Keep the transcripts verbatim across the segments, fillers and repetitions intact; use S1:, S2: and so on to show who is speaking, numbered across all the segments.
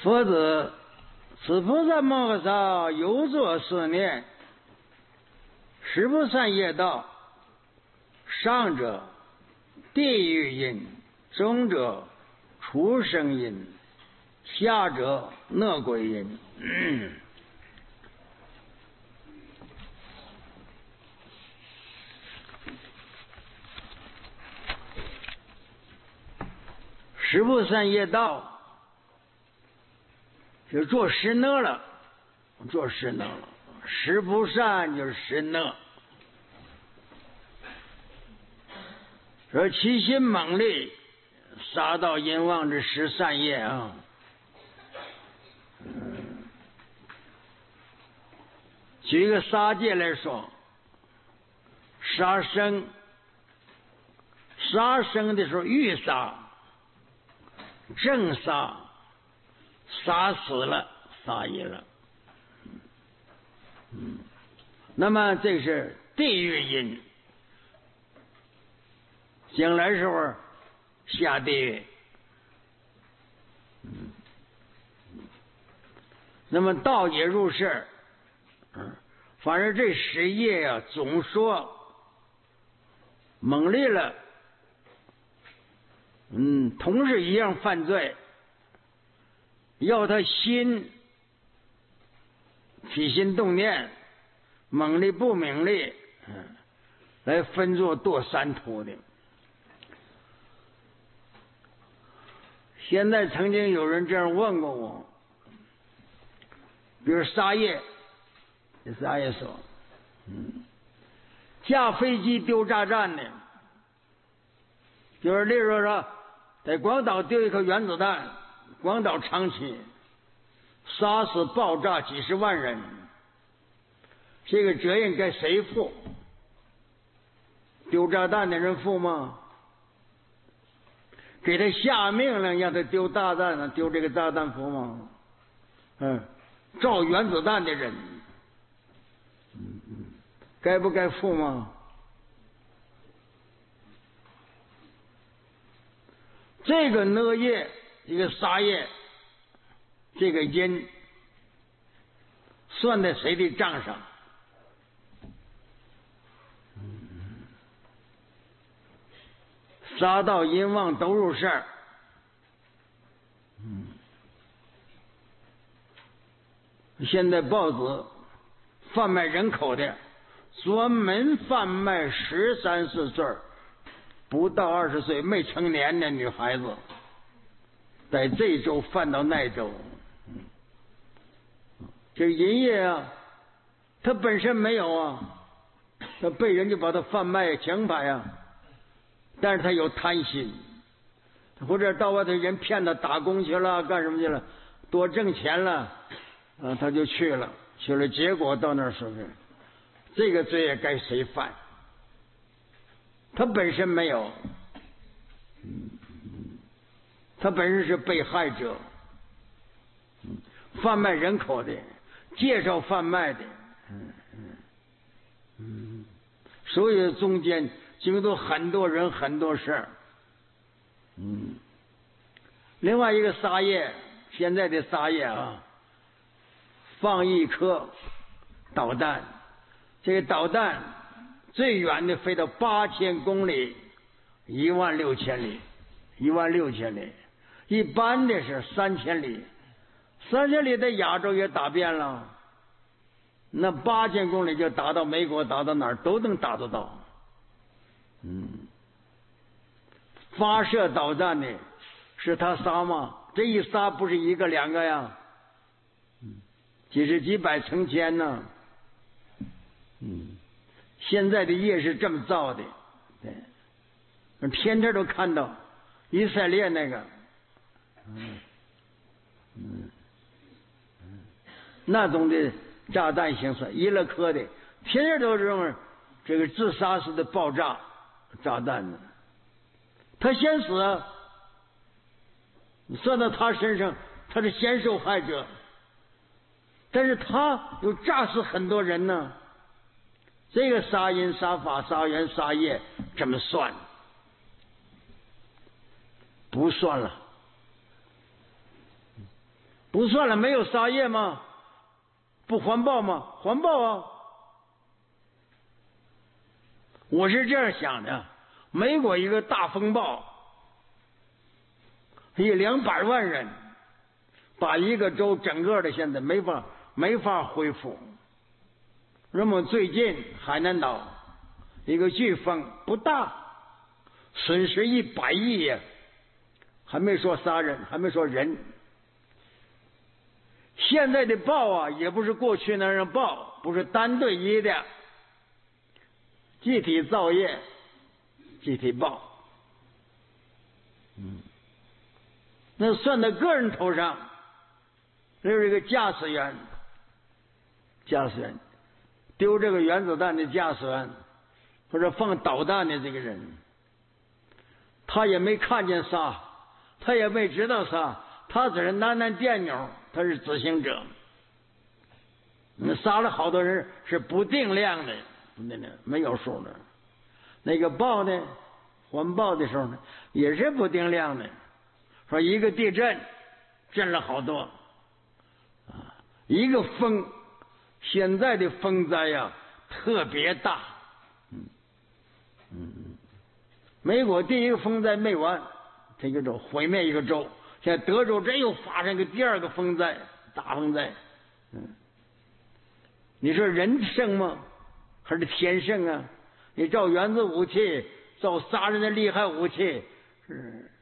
S1: 佛子，此菩萨摩诃萨有作是念：十不善业道，上者地狱因，中者畜生因，下者恶鬼因。嗯十不善业道，就做十恶了，做十恶了。十不善就是十恶。说起心猛戾，杀盗淫妄之十善业啊。举一个杀戒来说，杀生，杀生的时候欲杀。正杀，杀死了，杀业了。嗯，那么这是地狱因，将来时候下地狱。嗯，那么道也入世。嗯，反正这十业啊，总说猛烈了。嗯，同是一样犯罪，要他心起心动念，猛力不猛力，嗯，来分作堕三途的。现在曾经有人这样问过我，比如沙叶，沙叶说，嗯，驾飞机丢炸弹的，就是例如说。在广岛丢一颗原子弹，广岛长崎杀死爆炸几十万人，这个责任该谁负？丢炸弹的人负吗？给他下命令让他丢炸弹呢？丢这个炸弹负吗？嗯，造原子弹的人，嗯嗯，该不该负吗？这个恶业，这个杀业，这个因，算在谁的账上？杀盗淫妄都入事儿。嗯，现在报纸贩卖人口的，专门贩卖十三四岁不到二十岁没成年的女孩子，在这州贩到那州。这淫业啊，他本身没有啊，他被人家把他贩卖强拍啊，但是他有贪心，或者到外头人骗他打工去了，干什么去了，多挣钱了，啊，他就去了，去了，结果到那儿说是这个罪也该谁犯？他本身没有，他本身是被害者，贩卖人口的，介绍贩卖的，嗯嗯嗯，所以中间经过很多人很多事儿，嗯，另外一个杀业，现在的杀业啊，放一颗导弹，这个导弹最远的飞到八千公里，一万六千里，一万六千里，一般的是三千里，三千里在亚洲也打遍了，那八千公里就打到美国，打到哪儿都能打得到。嗯，发射导弹的是他杀吗？这一杀不是一个两个呀，几十几百成千呢。嗯，现在的业是这么造的，对，天天都看到以色列那个，嗯嗯嗯，那种的炸弹形式，伊拉克的，天天都是这种这个自杀式的爆炸炸弹呢。他先死，你算到他身上，他是先受害者，但是他又炸死很多人呢。这个杀因杀法杀缘杀业怎么算？不算了。 不算了，没有沙业吗？不环保吗？环保啊！我是这样想的，美国一个大风暴，一两百万人，把一个州整个的现在没法没法恢复。那么最近海南岛一个飓风不大，损失一百亿呀，还没说杀人，还没说人。现在的暴啊，也不是过去那样暴，不是单对一的，集体造业，集体暴。嗯，那算在个人头上，这是一个驾驶员，驾驶员丢这个原子弹的驾驶员，或者放导弹的这个人，他也没看见啥，他也没知道啥，他只是按按电钮，他是执行者。那杀了好多人是不定量的，那那没有数的。那个报呢，环报的时候呢，也是不定量的。说一个地震震了好多啊，一个风，现在的风灾呀、啊、特别大。嗯嗯，美国第一个风灾没完，这个州毁灭一个州。现在德州这又发生个第二个风灾，大风灾。嗯，你说人胜吗？还是天胜啊？你造原子武器，造杀人的厉害武器，是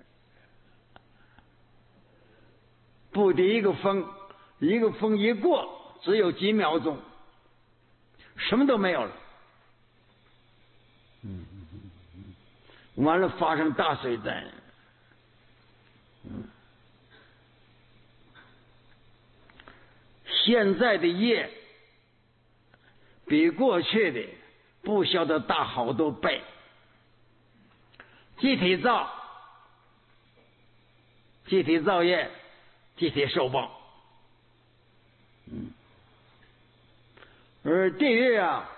S1: 不敌一个风，一个风一过，只有几秒钟，什么都没有了。嗯，完了发生大水灾。嗯。现在的业比过去的不晓得大好多倍，集体造，集体造业，集体受报。嗯，而地狱啊，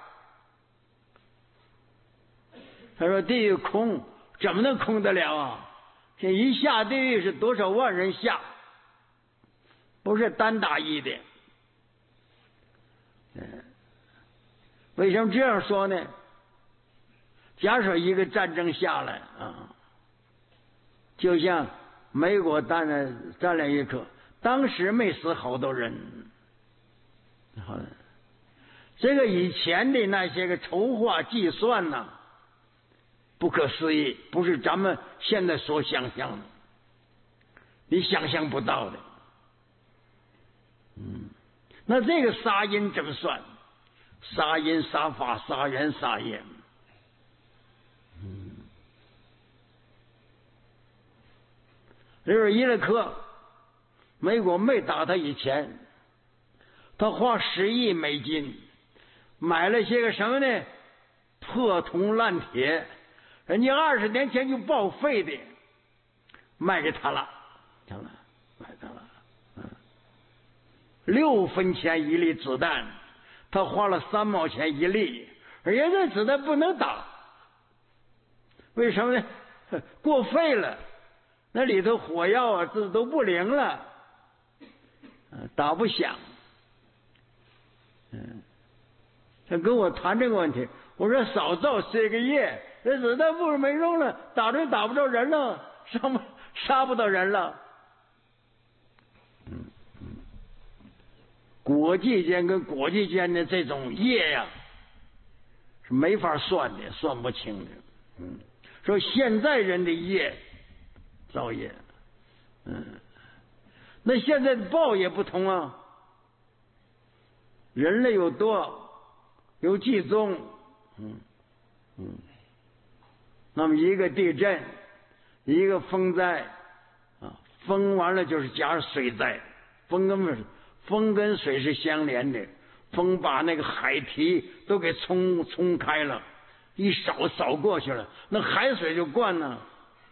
S1: 他说地狱空，怎么能空得了啊？这一下地狱是多少万人下，不是单打一的。嗯，为什么这样说呢？假设一个战争下来啊，就像美国占了占了一颗，当时没死好多人。好了，这个以前的那些个筹划计算呢、啊，不可思议，不是咱们现在所想象的，你想象不到的。嗯。那这个杀因怎么算？杀因、杀法、杀人、杀业。嗯，就是伊拉克，美国没打他以前，他花十亿美金买了些个什么呢？破铜烂铁，人家二十年前就报废的，卖给他了，行了，卖给他了。六分钱一粒子弹，他花了三毛钱一粒，而且这子弹不能打，为什么呢？过废了，那里头火药啊，这都不灵了，打不响。嗯，他跟我谈这个问题，我说少造这个业，这子弹不是没用了，打就打不着人了，杀不杀不到人了。国际间跟国际间的这种业呀、啊，是没法算的，算不清的。嗯，说现在人的业造业，嗯，那现在的报也不同啊。人类有多，有几种，嗯嗯，那么一个地震，一个风灾啊，风完了就是加上水灾，风根本是。风跟水是相连的，风把那个海堤都给冲冲开了，一扫扫过去了，那海水就灌了，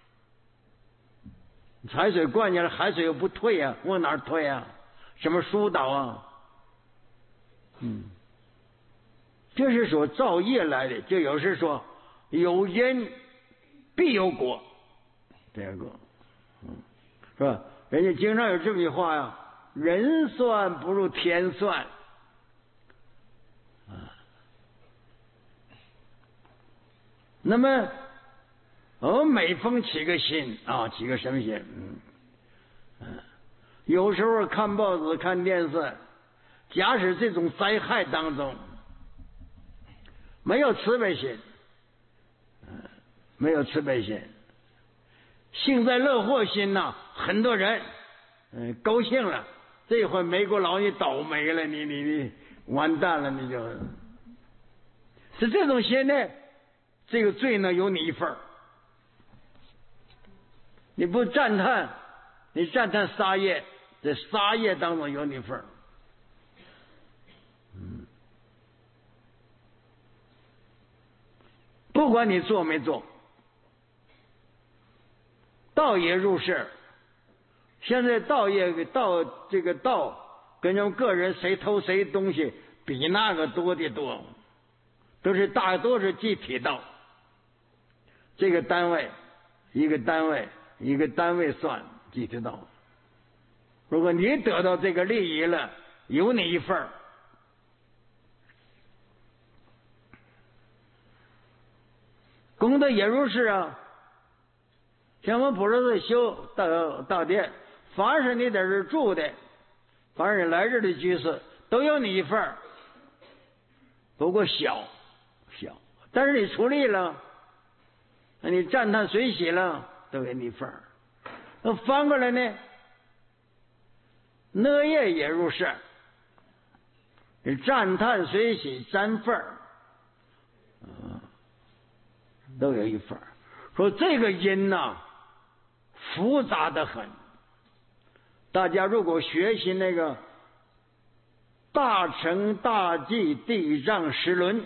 S1: 海水灌下来，海水又不退啊，往哪儿退啊？什么疏导啊？嗯，这是说造业来的，就有时说有因必有果，这个，嗯，是吧？人家经常有这么句话呀。 人算不如天算啊。那么我们每逢起个心啊，起个什么心？嗯嗯，有时候看报纸、看电视，假使这种灾害当中没有慈悲心，嗯，没有慈悲心，幸灾乐祸心呐，很多人嗯高兴了，这回美国佬你倒霉了，你你你完蛋了，你就是这种心呢，这个罪呢有你一份儿。你不赞叹，你赞叹杀业，这杀业当中有你份儿。嗯，不管你做没做，道业入世。现在道业道这个道跟人个人谁偷谁东西比那个多的多，都是大多是集体道。这个单位一个单位一个单位算集体道。如果你得到这个利益了，有你一份儿。功德也如是啊。像我们普陀寺修道道殿，凡是你在这住的，凡是来这的居士，都有你一份儿。不过小小，但是你出力了，那你赞叹随喜了，都给你一份儿。那翻过来呢，乐业也如是，你赞叹随喜三份儿，啊，都有一份儿。说这个因呐、啊，复杂的很。大家如果学习那个大乘大寂地藏十轮，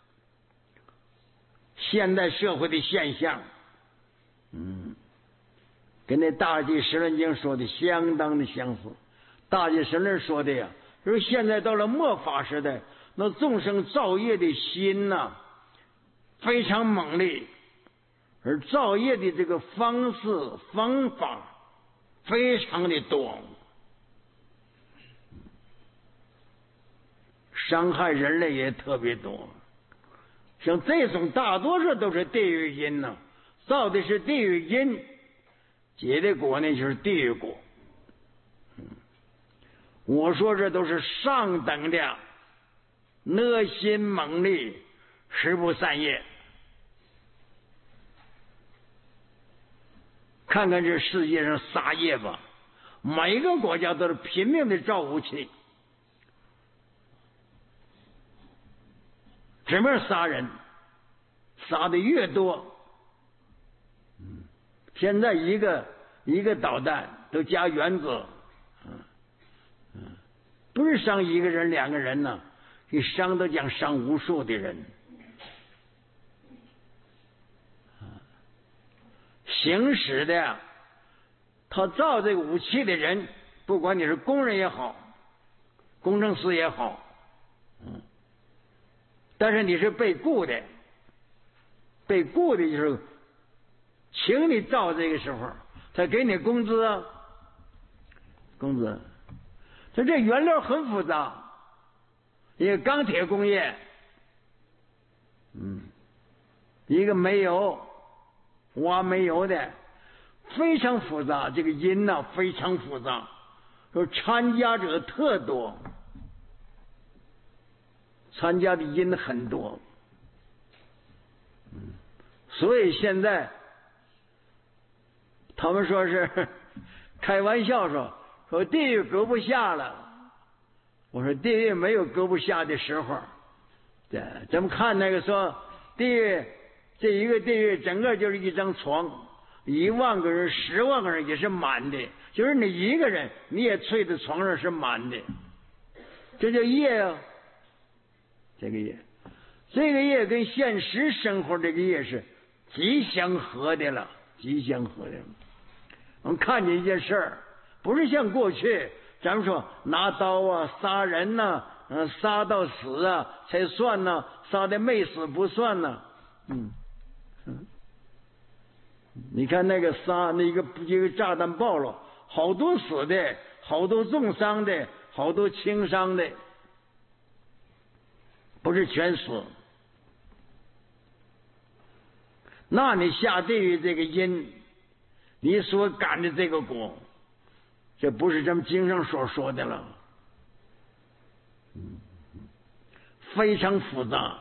S1: 现代社会的现象，嗯，跟那大寂十轮经说的相当的相似。大寂十轮说的呀，就是现在到了末法时代，那众生造业的心呐、啊，非常猛烈，而造业的这个方式方法非常的多，伤害人类也特别多。像这种大多数都是地狱因呢、啊，造的是地狱因，结的果呢就是地狱果。我说这都是上等的恶心猛烈，十不善业。看看这世界上杀业吧，每个国家都是拼命的造武器，指名杀人，杀的越多，嗯，现在一个一个导弹都加原子，嗯嗯，不是伤一个人两个人呢，一伤都将伤无数的人。行使的，他造这个武器的人，不管你是工人也好，工程师也好，嗯，但是你是被雇的，被雇的就是请你造这个时候，他给你工资啊，工资。所以这原料很复杂，一个钢铁工业，嗯，一个煤油。挖煤油的非常复杂，这个因呢、啊、非常复杂，说参加者特多，参加的因很多，嗯，所以现在他们说是开玩笑说说地狱搁不下了，我说地狱没有搁不下的时候，对，咱们看那个说地狱。这一个地狱整个就是一张床，一万个人十万个人也是满的，就是你一个人你也睡在床上是满的，这叫业啊，这个业，这个业跟现实生活这个业是极相合的了，极相合的了。我们看见一件事儿，不是像过去咱们说拿刀啊杀人呐、啊，嗯，杀到死啊才算呢、啊，杀的没死不算呢、啊，嗯。嗯，你看那个杀那个一个炸弹爆了，好多死的， 好多重伤的，好多轻伤的，不是全死。那你下地狱这个因，你所感的这个果，这不是咱们经上所说的了，非常复杂。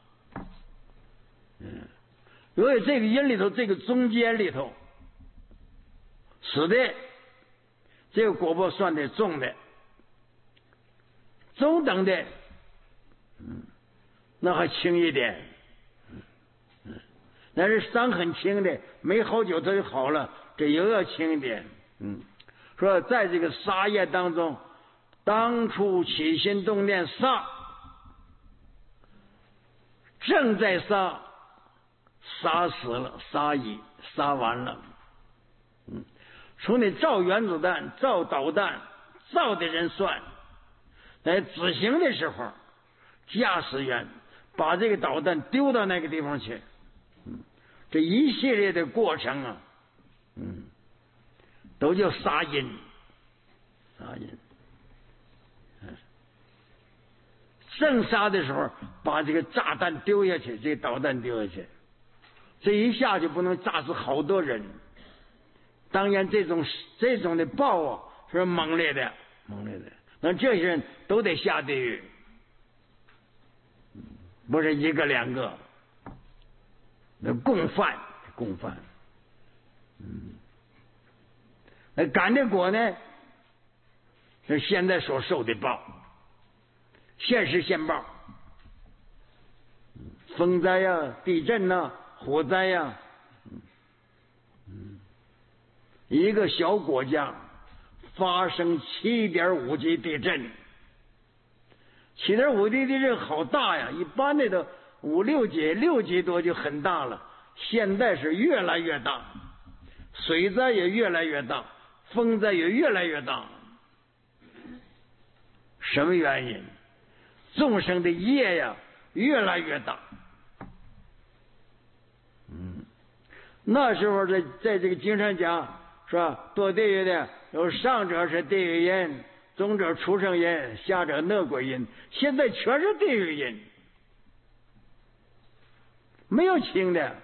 S1: 嗯，所以这个因里头，这个中间里头，死的这个果报算的重的，中等的，嗯，那还轻一点。那是伤很轻的，没好久他就好了，这又要轻一点。嗯，说在这个杀业当中，当初起心动念杀，正在杀，杀死了，杀已杀完了。嗯，从你造原子弹、造导弹造的人算，在执行的时候，驾驶员把这个导弹丢到那个地方去。这一系列的过程啊，嗯，都叫杀因，杀因。嗯，正杀的时候，把这个炸弹丢下去，这个导弹丢下去，这一下就不能炸死好多人。当然，这种这种的爆啊是猛烈的，猛烈的。那这些人都得下地狱，不是一个两个。那共犯，共犯，嗯，那感的果呢？是现在所受的报，现实现报，风灾呀、啊、地震呐、啊、火灾呀、啊，嗯，一个小国家发生七点五级地震，七点五级地震好大呀，一般的都五六级、六级多就很大了，现在是越来越大，水灾也越来越大，风灾也越来越大。什么原因？众生的业呀越来越大。嗯，那时候在在这个经上讲，是吧？堕地狱的有上者是地狱因，中者畜生因，下者恶鬼因，现在全是地狱因。没有轻的，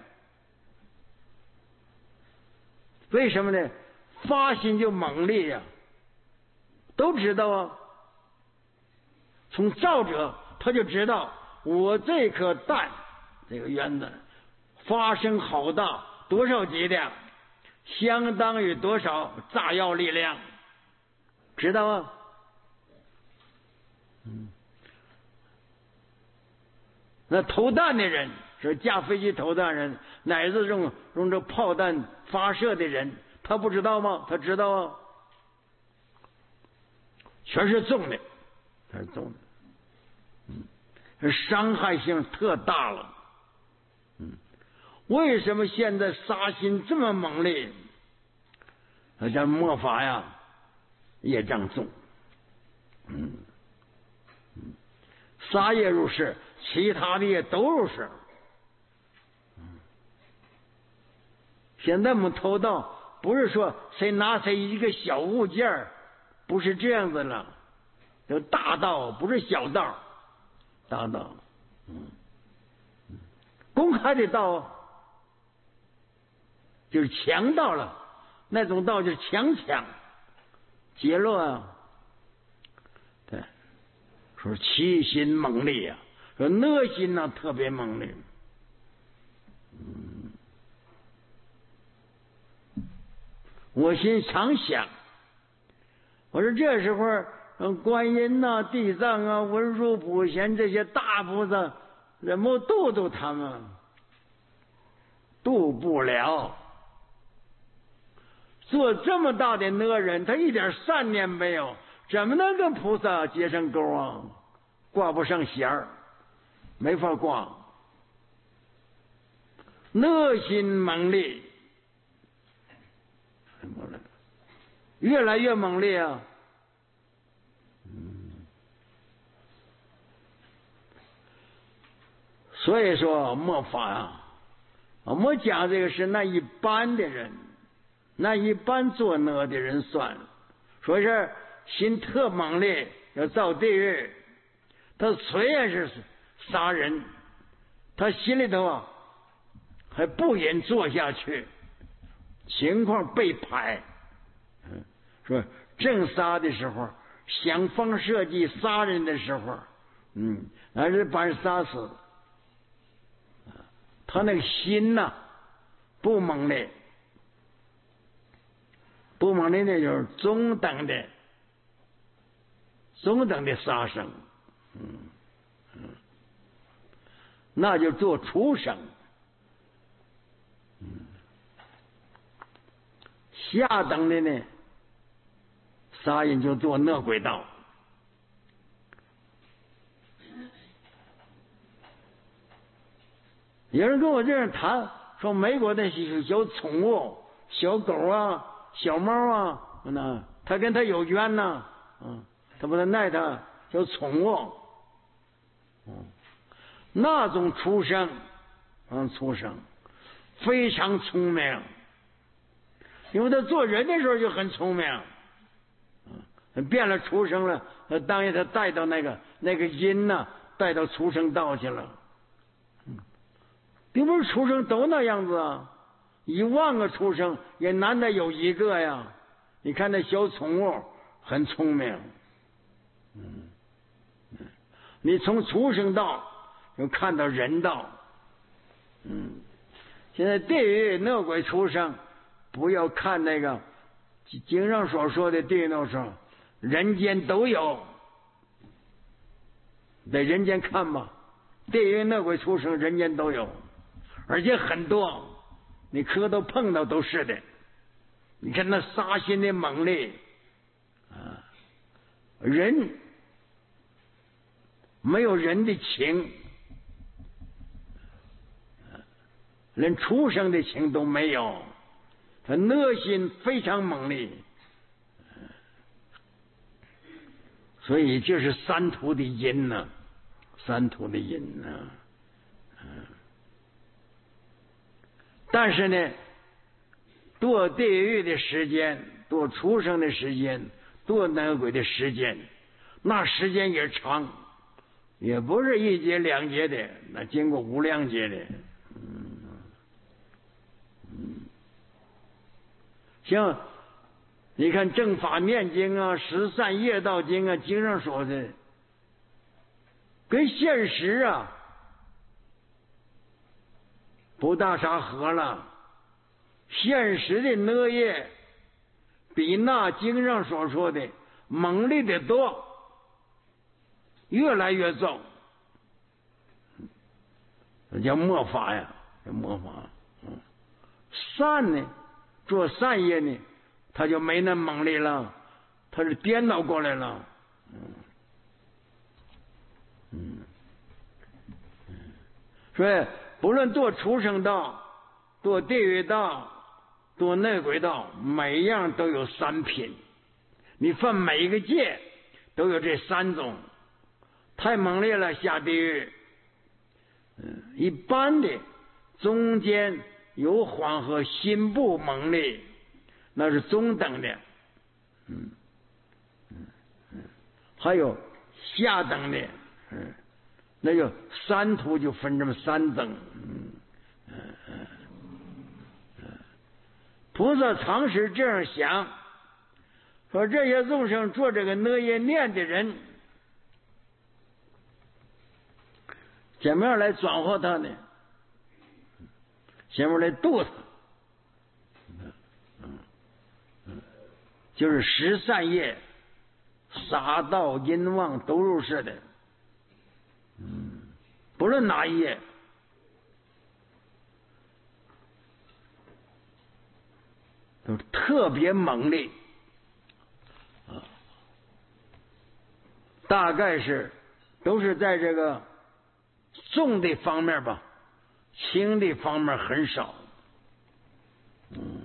S1: 为什么呢？发心就猛烈呀、啊，都知道啊。从造者他就知道，我这颗蛋这个原子发生好大，多少级的，相当于多少炸药力量，知道啊？嗯，那投弹的人。是驾飞机投弹人，乃至用用这炮弹发射的人，他不知道吗？他知道啊，全是重的，全是重的，嗯，伤害性特大了，嗯，为什么现在杀心这么猛烈？那叫末法呀，业障重，嗯，嗯，杀业入世，其他的业都入世。现在我们偷盗不是说谁拿谁一个小物件，不是这样子了，有大盗，不是小盗，大盗，嗯，公开的盗就是强盗了，那种盗就是强抢，劫掠啊，对，说欺心猛烈啊，说恶心呢、啊、特别猛烈，嗯。我心常想，我说这时候，嗯，观音呐、啊、地藏啊、文殊普贤这些大菩萨，怎么度度他们？度不了。做这么大的恶人，他一点善念没有，怎么能跟菩萨结上钩啊？挂不上弦儿，没法挂。恶心猛烈。越来越猛烈啊！嗯，所以说末法啊，我们讲这个是那一般的人，那一般作恶的人算了。说是心特猛烈，要造地狱。他虽然是杀人，他心里头啊还不忍做下去，情况被排，嗯，说正杀的时候，想方设计杀人的时候，嗯，还是把人杀死。他那个心呐、啊，不猛烈，不猛烈那就是中等的，中等的杀生，嗯嗯，那就做畜生。嗯，下等的呢，杀人就做恶鬼道。有人跟我这样谈，说美国的小宠物，小狗啊，小猫啊，那他跟他有冤呐，嗯，他不能奈他叫宠物，嗯，那种畜生，嗯，畜生非常聪明，因为他做人的时候就很聪明，嗯，变了畜生了，当然他带到那个那个阴呐、啊，带到畜生道去了。并不是畜生都那样子啊，一万个畜生也难得有一个呀。你看那小宠物很聪明，嗯，你从畜生道又看到人道，嗯，现在地狱恶鬼畜生，不要看那个经上所说的地狱那时候，人间都有，在人间看吧，地狱恶鬼畜生人间都有。而且很多，你磕头碰到都是的。你看那杀心的猛烈啊，人没有人的情，连畜生的情都没有，他恶心非常猛烈，所以就是三途的因呢、啊，三途的因呢、啊。但是呢，堕地狱的时间，堕畜生的时间，堕恶鬼的时间，那时间也长，也不是一劫两劫的，那经过无量劫的。嗯嗯，像你看正法念经啊，十善业道经啊，经上说的，跟现实啊不大啥合了，现实的恶业比那经上所说的猛烈的多，越来越重，这叫末法呀，这末法。嗯，善呢，做善业呢，他就没那猛烈了，他是颠倒过来了。嗯嗯嗯，所以不论堕畜生道、堕地狱道、堕恶鬼道，每样都有三品。你犯每一个戒都有这三种，太猛烈了下地狱。嗯，一般的中间有缓和，心不猛烈，那是中等的。嗯嗯嗯，还有下等的，嗯。那就三途就分这么三等，嗯嗯嗯嗯，菩萨常时这样想，说这些众生做这个恶业念的人，怎么样来转化他呢？怎么来度他？嗯嗯，就是十善业、杀盗淫妄都入世的。嗯，不论哪一页，都特别猛烈啊，大概是都是在这个重的方面吧，轻的方面很少。嗯，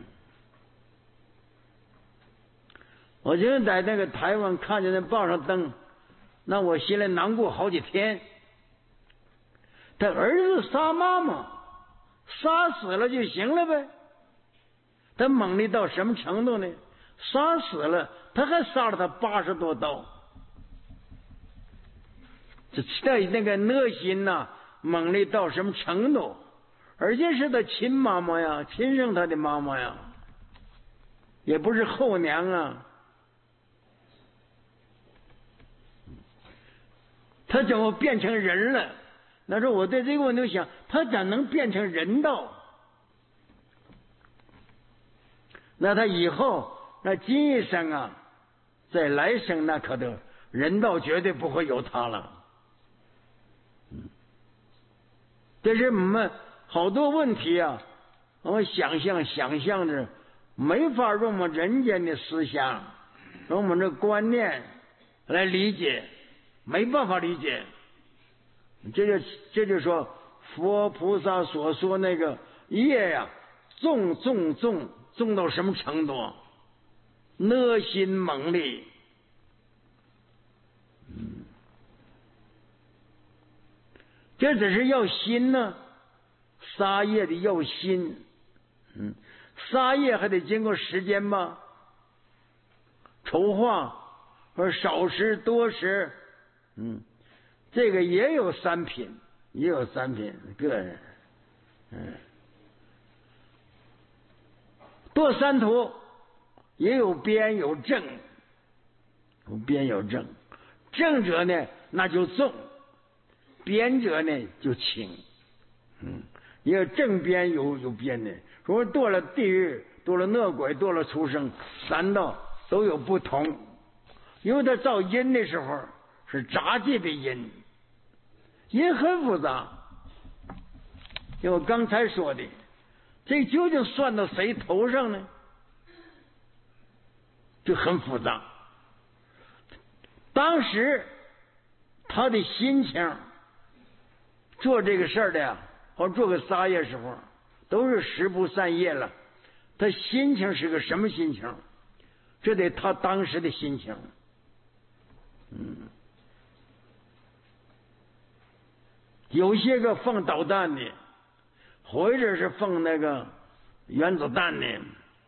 S1: 我今天在那个台湾看见那报上登，那我心里难过好几天。他儿子杀妈妈，杀死了就行了呗。他猛烈到什么程度呢？ 杀死了，他还杀了他八十多刀。这这那个恶心呐、啊，猛烈到什么程度？而且是他亲妈妈呀，亲生他的妈妈呀，也不是后娘啊。他怎么变成人了？那时候我对这个问题想，他怎能变成人道？那他以后那今一生啊，在来生那可得人道绝对不会有他了。这是我们好多问题啊，我们想象想象着没法用我们人间的思想，用我们的观念来理解，没办法理解。这就这就说佛菩萨所说那个业呀、啊，重重重重到什么程度？恶心猛烈。嗯，这只是要心呢，杀业的要心。嗯，杀业还得经过时间吧，筹划或者少时多时。嗯。这个也有三品，也有三品个人，嗯，堕三途也有边有正，有边有正，正者呢那就重，边者呢就轻，嗯，也有正边有有边的。说堕了地狱，堕了恶鬼，堕了畜生，三道都有不同，因为他造因的时候是杂界的因。也很复杂，就我刚才说的，这究竟算到谁头上呢？就很复杂。当时他的心情，做这个事儿的呀，或做个杀业时候，都是十不善业了。他心情是个什么心情？这得他当时的心情。嗯。有些个放导弹的，或者是放那个原子弹的，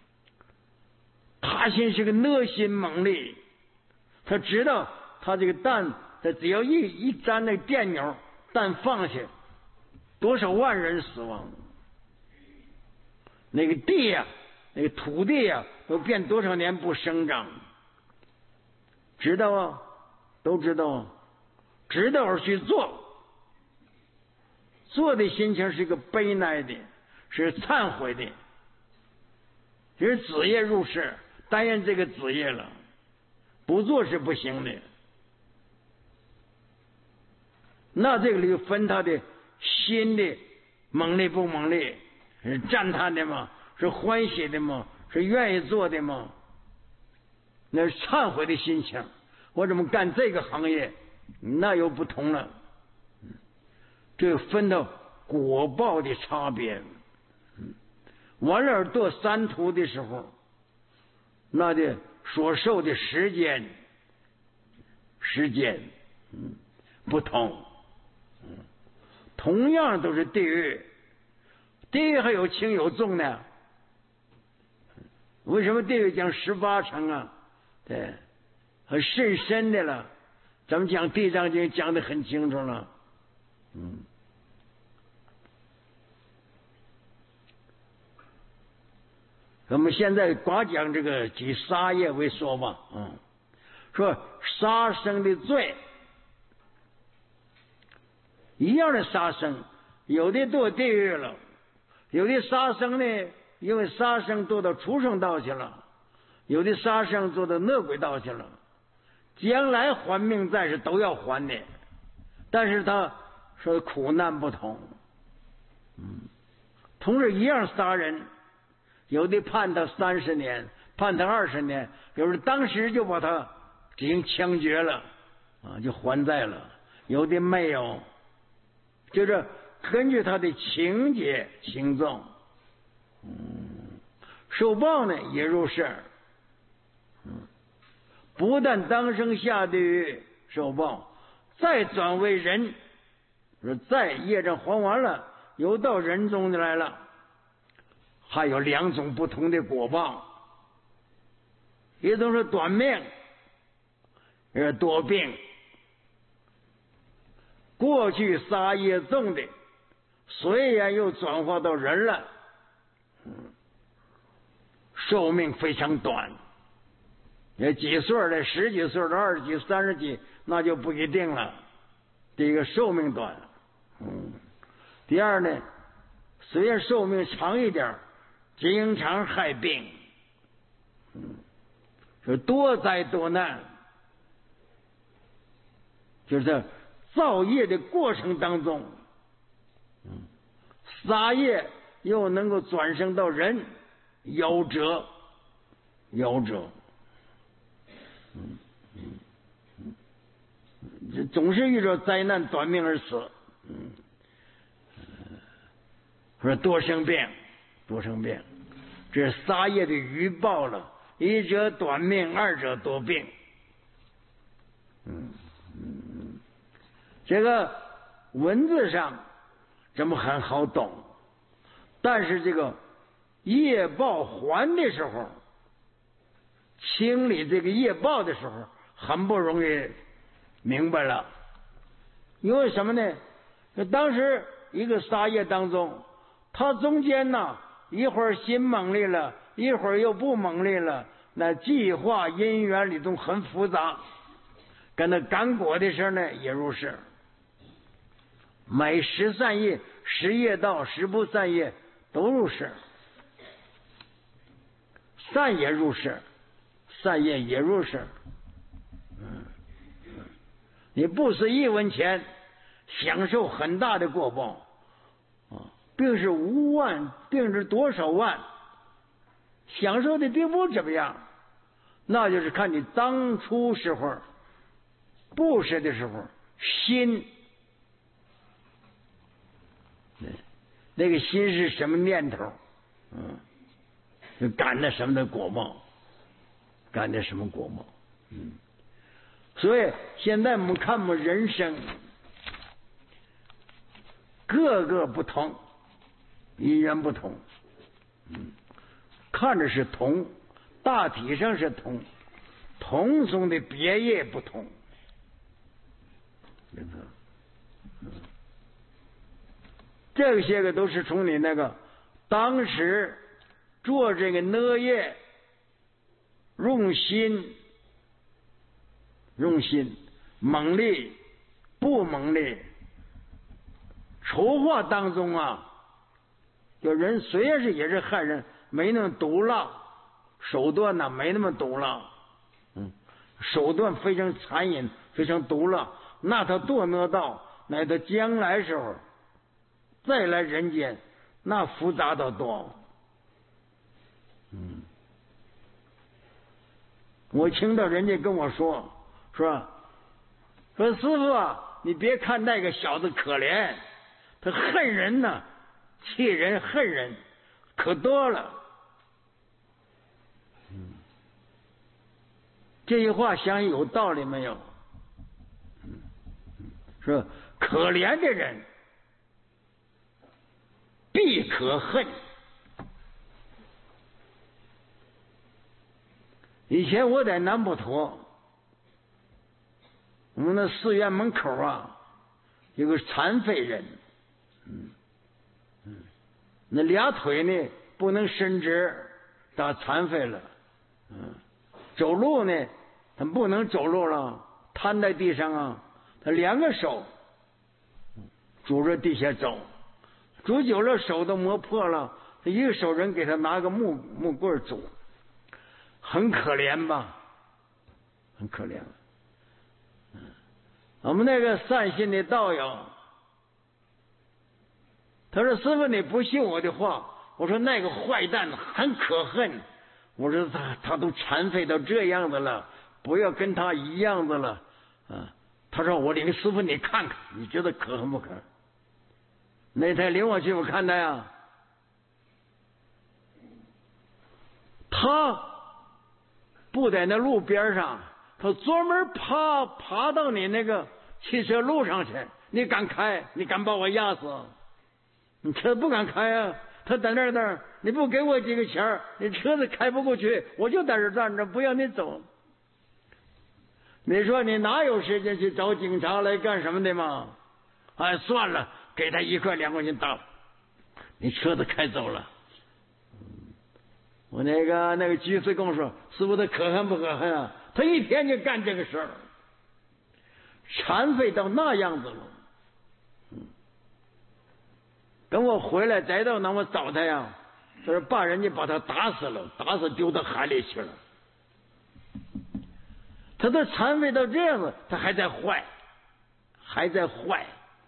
S1: 他心是个恶心猛烈，他知道他这个弹，他只要一一沾那个电钮，弹放下，多少万人死亡，那个地呀、啊，那个土地呀、啊，都变多少年不生长，知道啊，都知道啊，知道而去做。做的心情是个悲哀的，是忏悔的，是子业入世，担任这个子业了，不做是不行的。那这个里分他的心的猛烈不猛烈，是赞叹的吗？是欢喜的吗？是愿意做的吗？那是忏悔的心情。我怎么干这个行业？那又不同了。这分到果报的差别。完了堕三途的时候，那的所受的时间时间嗯不同。嗯，同样都是地狱，地狱还有轻有重呢。为什么地狱讲十八层啊？对，很甚深的了。咱们讲地藏经讲得很清楚了。嗯，我们现在光讲这个以杀业为说吧，嗯，说杀生的罪，一样的杀生，有的堕地狱了，有的杀生呢，因为杀生堕到畜生道去了，有的杀生堕到恶鬼道去了，将来还命在世都要还的，但是他说苦难不同，嗯，同是一样杀人，有的判他三十年，判他二十年，有的当时就把他进行枪决了，啊，就还债了，有的没有，就是根据他的情节轻重，嗯，受报呢也如是，嗯，不但当生下地狱受报，再转为人。说再业障还完了，又到人中来了，还有两种不同的果报。 一种是短命，也是多病。过去杀业重的，虽然又转化到人了，寿命非常短，也几岁的，十几岁的，二十几、三十几，那就不一定了。第一个寿命短，嗯，第二呢，虽然寿命长一点，经常害病，嗯，是多灾多难，就是在造业的过程当中，嗯，杀业又能够转生到人，夭折，夭折，嗯嗯嗯，这总是遇着灾难，短命而死，嗯，说多生病，多生病，这是杀业的余报了。一者短命，二者多病。嗯嗯，这个文字上这么很好懂，但是这个业报还的时候，清理这个业报的时候，很不容易明白了。因为什么呢？当时一个杀业当中，它中间呢，一会儿心猛烈了，一会儿又不猛烈了，那计划因缘里头很复杂。跟那干果的事呢也如是，每十善业、十业道、十不善业都如是，善也如是，善业也如是。嗯，你不是一文钱，享受很大的果报啊，并是无万，并是多少万，享受的并不怎么样，那就是看你当初时候布施的时候心，那个心是什么念头？嗯，就感的什么的果报，感的什么果报？嗯，所以现在我们看我们人生，各个不同，因缘不同，嗯，看着是同，大体上是同，同中的别业不同。这些个都是从你那个当时做这个呢业用心用心猛力不猛力筹划当中啊，有人虽然是也是害人，没那么毒辣，手段呢没那么毒辣，嗯，手段非常残忍，非常毒辣，那他堕呢道，那他将来时候再来人间，那复杂的多。嗯，我听到人家跟我说，说说师傅啊，你别看那个小子可怜，他恨人呢，气人恨人可多了。嗯，这句话想有道理没有？嗯，说可怜的人必可恨。以前我在南普陀，我们那寺院门口啊，有个残废人，嗯嗯，那俩腿呢不能伸直，打残废了，嗯，走路呢他不能走路了，瘫在地上啊，他两个手拄着地下走，拄久了手都磨破了，一个手人给他拿个木木棍拄，很可怜吧，很可怜。嗯，我们那个善心的道友，他说师傅你不信我的话，我说那个坏蛋很可恨，我说他他都残废到这样子了，不要跟他一样的了啊。他说我领师傅你看看，你觉得可恨不可恨？那天领我去我看他呀，他不在那路边上，他专门爬爬到你那个汽车路上去，你敢开？你敢把我压死？你车不敢开啊！ 他在那儿那儿，你不给我几个钱儿，你车子开不过去，我就在这儿站着，不让你走。你说你哪有时间去找警察来干什么的嘛？哎，算了，给他一块两块钱打，你车子开走了。我那个那个居士跟我说，师傅他可恨不可恨啊？他一天就干这个事儿，残废到那样子了。等我回来再到那我找他呀，他说把人家把他打死了，打死丢到海里去了。他都残废到这样子，他还在坏，还在坏。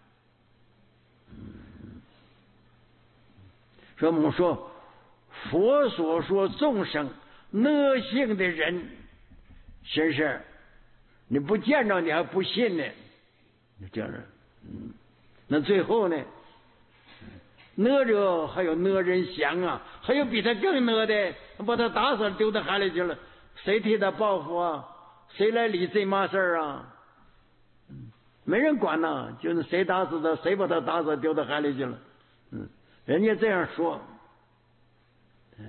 S1: 所以我们说，佛所说众生恶性的人，真是你不见着你还不信呢，这样，嗯，那最后呢？哪吒还有哪人祥啊，还有比他更哪的，把他打死丢到海里去了，谁替他报复啊？谁来理这码事儿啊？没人管呐，就是谁打死的，谁把他打死丢到海里去了。嗯，人家这样说。嗯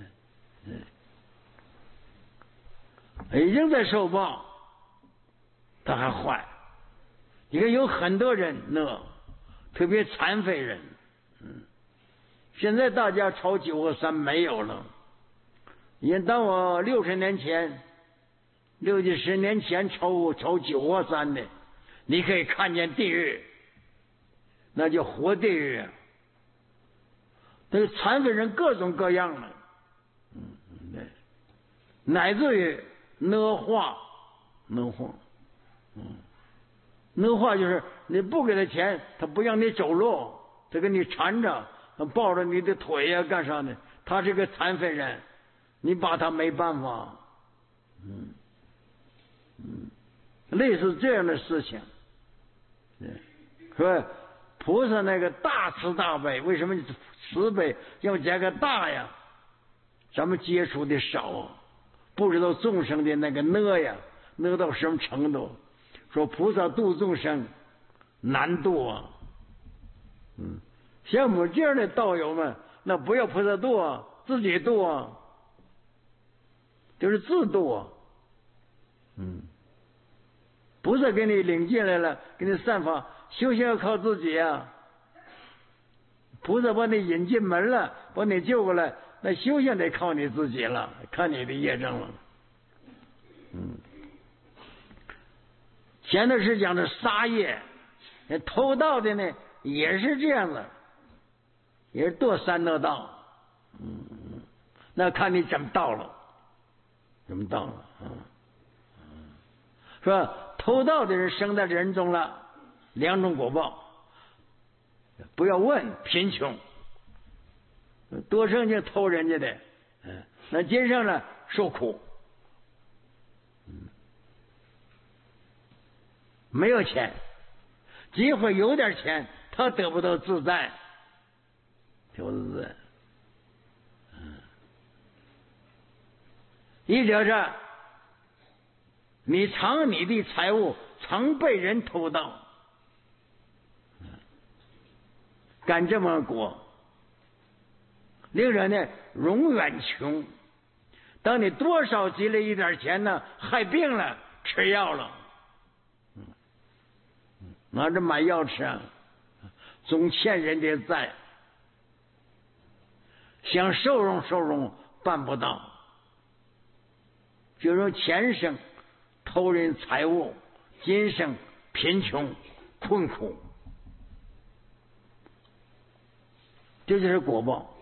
S1: 嗯，已经在受报，他还坏。你看有很多人呢，特别残废人，嗯。现在大家抄九和三没有了，因为当我六十年前、六七十年前抄抄九和三的，你可以看见地狱，那叫活地狱。这个残废人各种各样的，嗯，对，乃至于讷化，讷化，嗯，讷化就是你不给他钱，他不让你走路，他给你缠着。抱着你的腿呀、啊，干啥呢？他是个残废人，你把他没办法。嗯嗯，类似这样的事情，说菩萨那个大慈大悲，为什么慈悲要加个大呀？咱们接触的少，不知道众生的那个讷呀，讷到什么程度？说菩萨度众生难度啊，嗯。像我们这样的道友们，那不要菩萨度啊，自己度啊，就是自度啊。嗯，菩萨给你领进来了，给你散发，修行要靠自己啊。菩萨把你引进门了，把你救过来，那修行得靠你自己了，看你的业障了。嗯，前头是讲的杀业，偷盗的呢也是这样的。也是堕三恶道，嗯，那看你怎么到了，怎么到了啊？是吧？偷盗的人生在人中了，两种果报。不要问贫穷，多生就偷人家的，嗯，那今生呢受苦，嗯，没有钱，机会有点钱，他得不到自在。就是，嗯，一者是，你藏你的财物常被人偷盗，干这么过；另者呢，永远穷。当你多少积累一点钱呢，害病了，吃药了，拿着买药吃啊，总欠人家债。想收容收容办不到，就说前生偷人财物，今生贫穷困苦，这就是果报。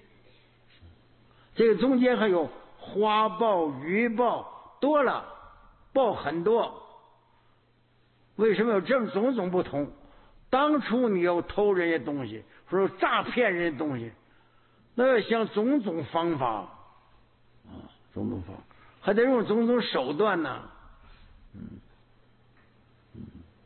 S1: 这个中间还有花报、鱼报，多了，报很多。为什么有这么种种不同？当初你要偷人家东西，或者诈骗人家东西。那要想种种方法啊，种种方法，还得用种种手段呢。嗯嗯，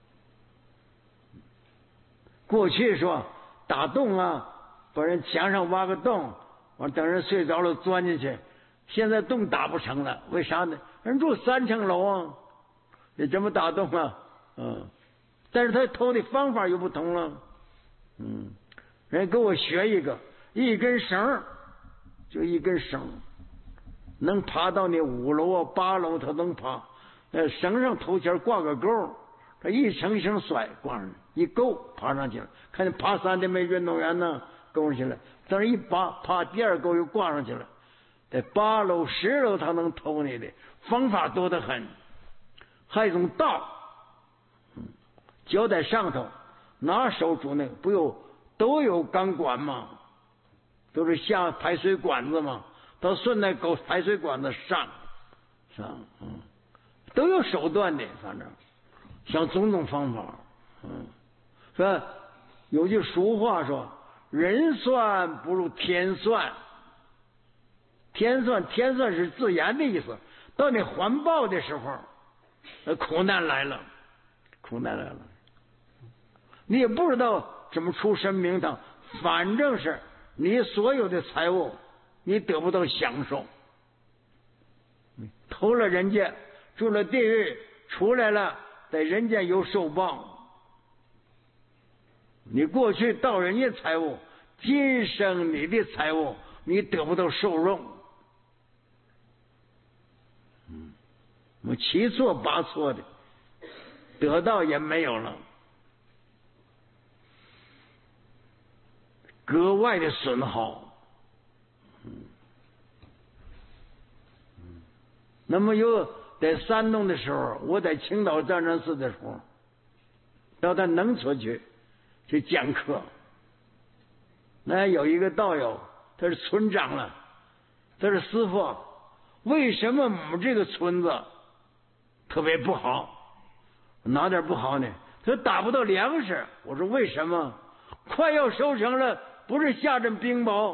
S1: 过去说打洞啊，把人墙上挖个洞，完等人睡着了钻进去。现在洞打不成了，为啥呢？人住三层楼啊，你怎么打洞啊？嗯，但是他偷的方法又不同了。嗯，人给我学一个。 一根绳，就一根绳，能爬到那五楼啊八楼，他能爬。呃，绳上头前挂个钩，他一层一层甩，挂上一勾，爬上去了。看见爬山的没运动员呢，勾上去了。等一拔，爬第二钩又挂上去了。在八楼、十楼他能偷你的方法多得很。还有一种道，脚在上头，拿手拄那个，不有都有钢管吗？都是下排水管子嘛，都顺那沟排水管子上上，嗯，都有手段的，反正想种种方法，嗯，是吧？有句俗话说：“人算不如天算。”天算天算是自然的意思，到你还报的时候，呃，苦难来了，苦难来了，你也不知道怎么出身名堂，反正是你所有的财物，你得不到享受，偷了人家，住了地狱，出来了，在人间有受报。你过去盗人家财物，今生你的财物，你得不到受用。嗯，我七错八错的，得到也没有了，格外的损耗。嗯，那么有在山东的时候，我在青岛战禅寺的时候，到他能村去去讲课，那有一个道友，他是村长了，他说师傅，为什么我们这个村子特别不好？哪点不好呢？他说打不到粮食。我说为什么？快要收成了，不是下阵冰雹，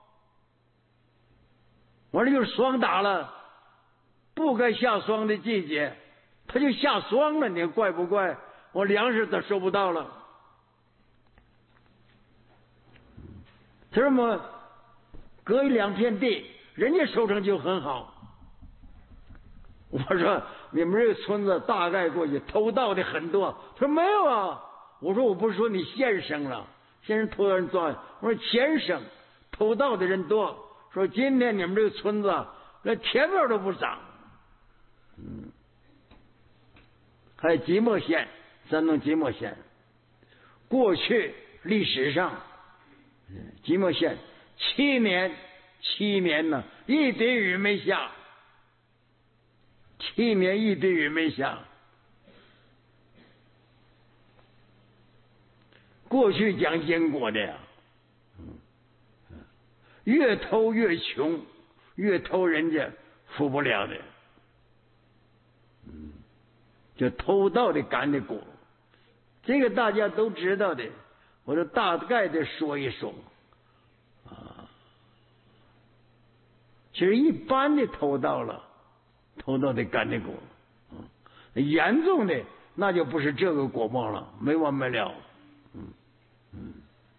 S1: 完了就是霜打了，不该下霜的季节，他就下霜了，你怪不怪？我粮食都收不到了。这么隔一两片地，人家收成就很好。我说你们这个村子大概过去偷盗的很多。他说没有啊。我说我不是说你现生了，现生偷人抓。我说前生偷盗的人多。说今天你们这个村子连田苗都不长。嗯，还有即墨县，山东即墨县，过去历史上即墨县七年七年呢，一滴雨没下，七年一滴雨没下。过去讲因果的呀，越偷越穷，越偷人家服不了的，就偷盗的干的果，这个大家都知道的，我就大概的说一说啊。其实一般的偷盗了，偷盗的干的果，严重的那就不是这个果报了，没完没了。嗯嗯，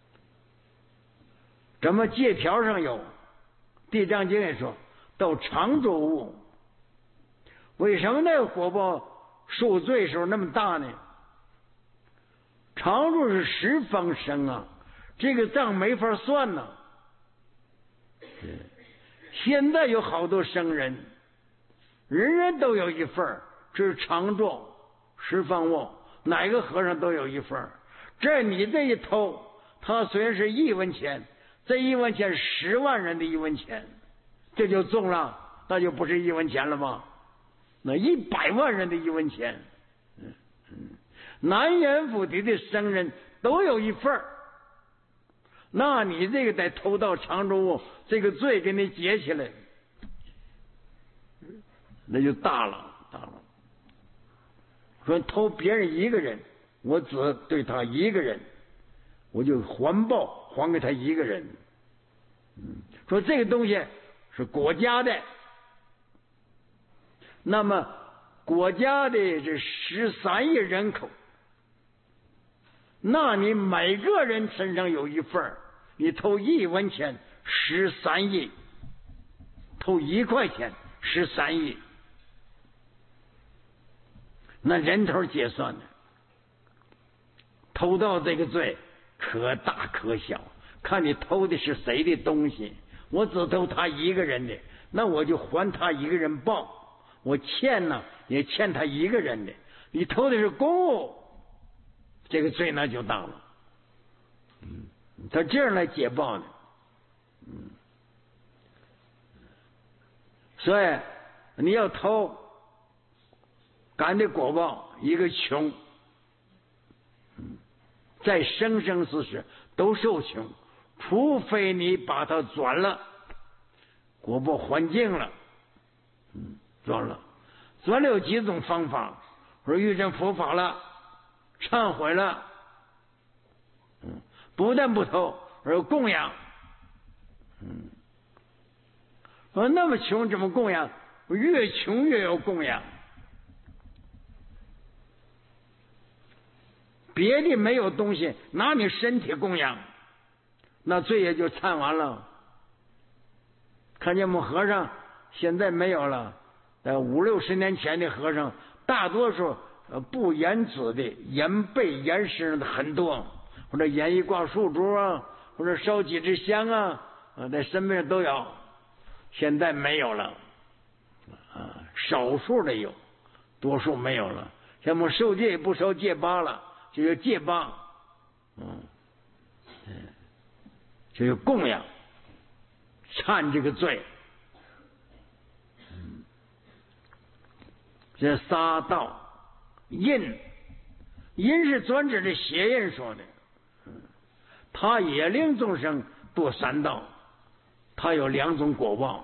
S1: 咱们借条上有，地藏经也说到常住物，为什么那个果报受罪时候那么大呢？常住是十方生啊，这个账没法算呢。现在有好多生人，人人都有一份，这是常住十方物，哪个和尚都有一份。这你这一偷，他虽然是一文钱，这一文钱十万人的一文钱，这就中了，那就不是一文钱了吗？那一百万人的一文钱，嗯嗯，南阎浮提的僧人都有一份，那你这个得偷盗常住物，这个罪给你结起来，那就大了大了。说偷别人一个人，我只对他一个人，我就还报还给他一个人。嗯，说这个东西是国家的，那么国家的这十三亿人口，那你每个人身上有一份，你偷一文钱十三亿，偷一块钱十三亿，那人头结算的。偷盗这个罪可大可小， 看你偷的是谁的东西，我只偷他一个人的，那我就还他一个人报，我欠呢也欠他一个人的。你偷的是公物，这个罪那就大了。嗯，他这样来解报的。嗯，所以你要偷，赶的果报一个穷，在生生世世都受穷，除非你把它转了，果报还净了。嗯，转了，转了有几种方法。说遇见佛法了，忏悔了，嗯，不但不偷，而供养。嗯，说那么穷怎么供养？越穷越要供养。别的没有东西，拿你身体供养，那罪也就忏完了。看见我们和尚现在没有了，呃，五六十年前的和尚，大多数呃不言子的，言背言身的很多，或者言一挂树珠啊，或者烧几支香啊，啊，在身边都有。现在没有了，啊，少数的有，多数没有了。像我们受戒也不烧戒疤了，就叫戒疤，嗯，就有供养，忏这个罪。嗯，这杀道印，印是专指的邪印说的。他也令众生堕三道，他有两种果报。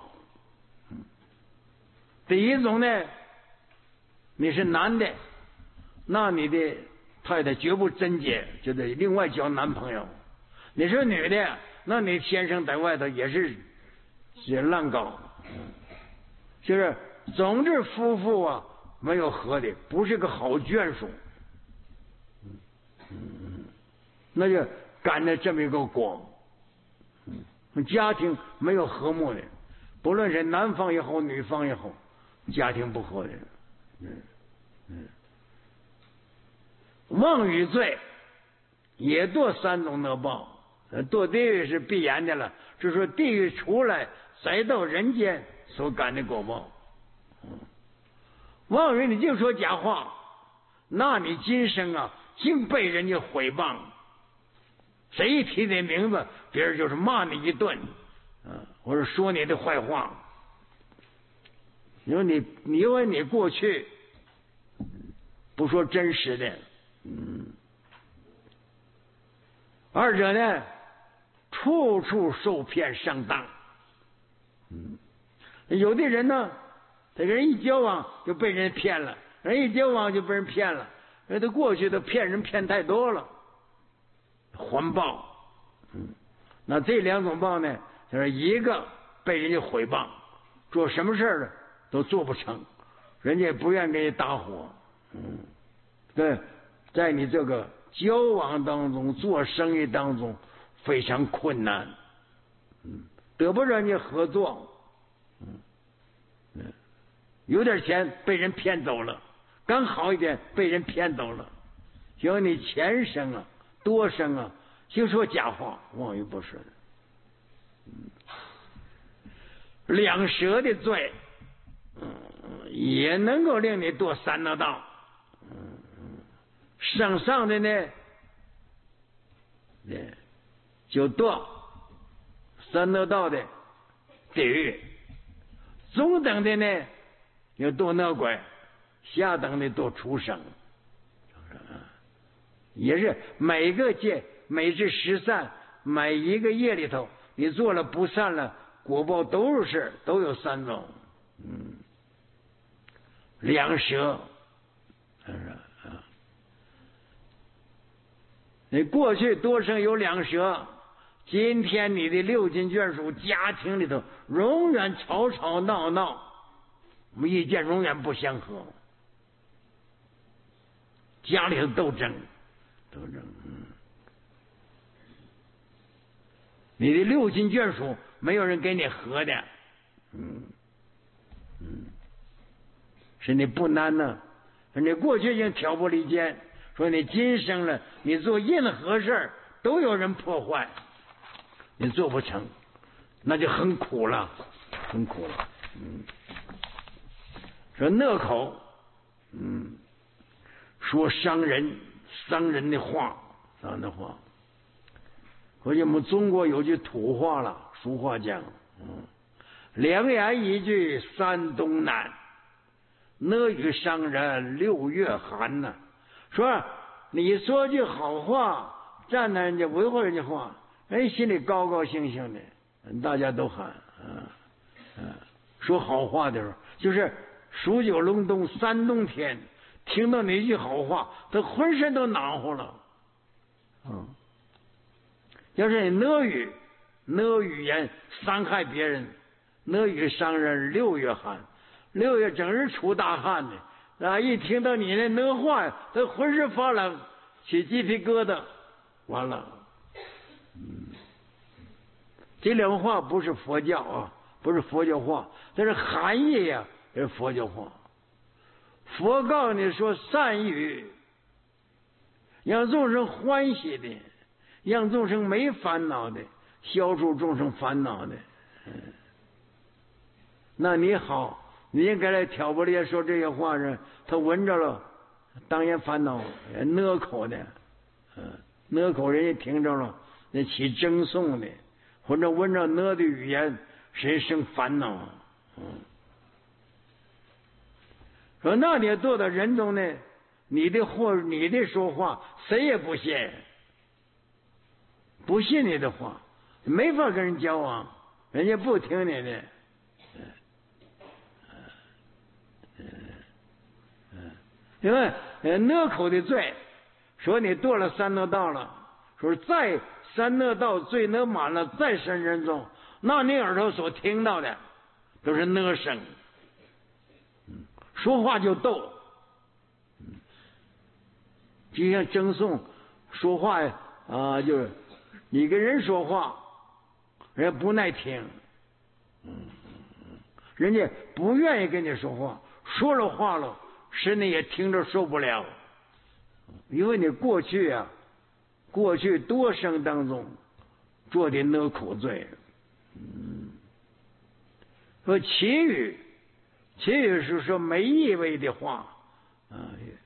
S1: 第一种呢，你是男的，那你的太太绝不贞洁，就得另外交男朋友。你是女的，那你先生在外头也是也乱搞，就是总之夫妇啊没有合的，不是个好眷属，那就赶着这么一个果。家庭没有和睦的，不论是男方也好，女方也好，家庭不和的。嗯嗯，妄语罪也堕三种恶报，堕地狱是必然的了。就说地狱出来再到人间所感的果报。妄语你净说假话，那你今生啊净被人家毁谤。谁一提你名字，别人就是骂你一顿，啊，或者说你的坏话。因为你，因为你过去不说真实的，嗯。二者呢，处处受骗上当，嗯。有的人呢，这个人一交往就被人骗了，人一交往就被人骗了，人他过去的骗人骗太多了。还报，嗯，那这两种报呢，就是一个被人家毁谤，做什么事儿呢都做不成，人家也不愿给你搭伙，嗯，对，在你这个交往当中、做生意当中非常困难，嗯，得不着人家合作，嗯，嗯，有点钱被人骗走了，刚好一点被人骗走了，就你前生啊。多生啊，就说假话，妄语不实的。嗯，两舌的罪，嗯，也能够令你堕三恶道。嗯，上上的呢，对，就堕三恶道的地狱；中等的呢，就堕恶鬼；下等的堕畜生。也是每个戒每至十善，每一个业里头，你做了不善了，果报都是都有三种。嗯，两舌，是啊，你过去多生有两舌，今天你的六亲眷属家庭里头永远吵吵闹闹，意见永远不相合，家里头斗争。斗争，嗯，你的六亲眷属没有人给你合的，嗯嗯，是你不难呢。你过去已经挑拨离间，说你今生了，你做任何事都有人破坏， 你做不成，那就很苦了，很苦了。嗯，说那口，嗯，说伤人伤人的话，伤人的话。而且我们中国有句土话了，俗话讲，嗯，良言一句山东难，哪与伤人六月寒呢？说你说句好话，站在人家维护人家话，人心里高高兴兴的，大家都喊，嗯嗯，说好话的时候，就是数九隆冬三冬天，听到哪句好话，他浑身都暖和了，嗯。要是你讷语，讷语言伤害别人，讷语伤人六月寒，六月整日出大汗的啊！一听到你那讷话，他浑身发冷，起鸡皮疙瘩，完了。嗯，这两话不是佛教啊，不是佛教话，但是含义呀、啊，也是佛教话。佛告诉你说善语，让众生欢喜的。让众生没烦恼的，消除众生烦恼的，嗯，那你好，你应该来挑拨离说这些话呢，他闻着了，当然烦恼，讷口的，嗯，讷口人家听着了，那起争讼的，或者闻着讷的语言，谁生烦恼？嗯，说那你做到人中呢，你的或你的说话，谁也不信。不信你的话，没法跟人交往，人家不听你的。因为讷口的罪，说你堕了三恶道了，说再三恶道罪能满了，再生人中，那你耳朵所听到的都是讷声，说话就斗，就像争讼说话啊、呃，就是。你跟人说话，人家不耐听，嗯，人家不愿意跟你说话，说了话了，使你也听着受不了，因为你过去啊，过去多生当中做的讷口罪，嗯，说其余，其余是说没意味的话，啊，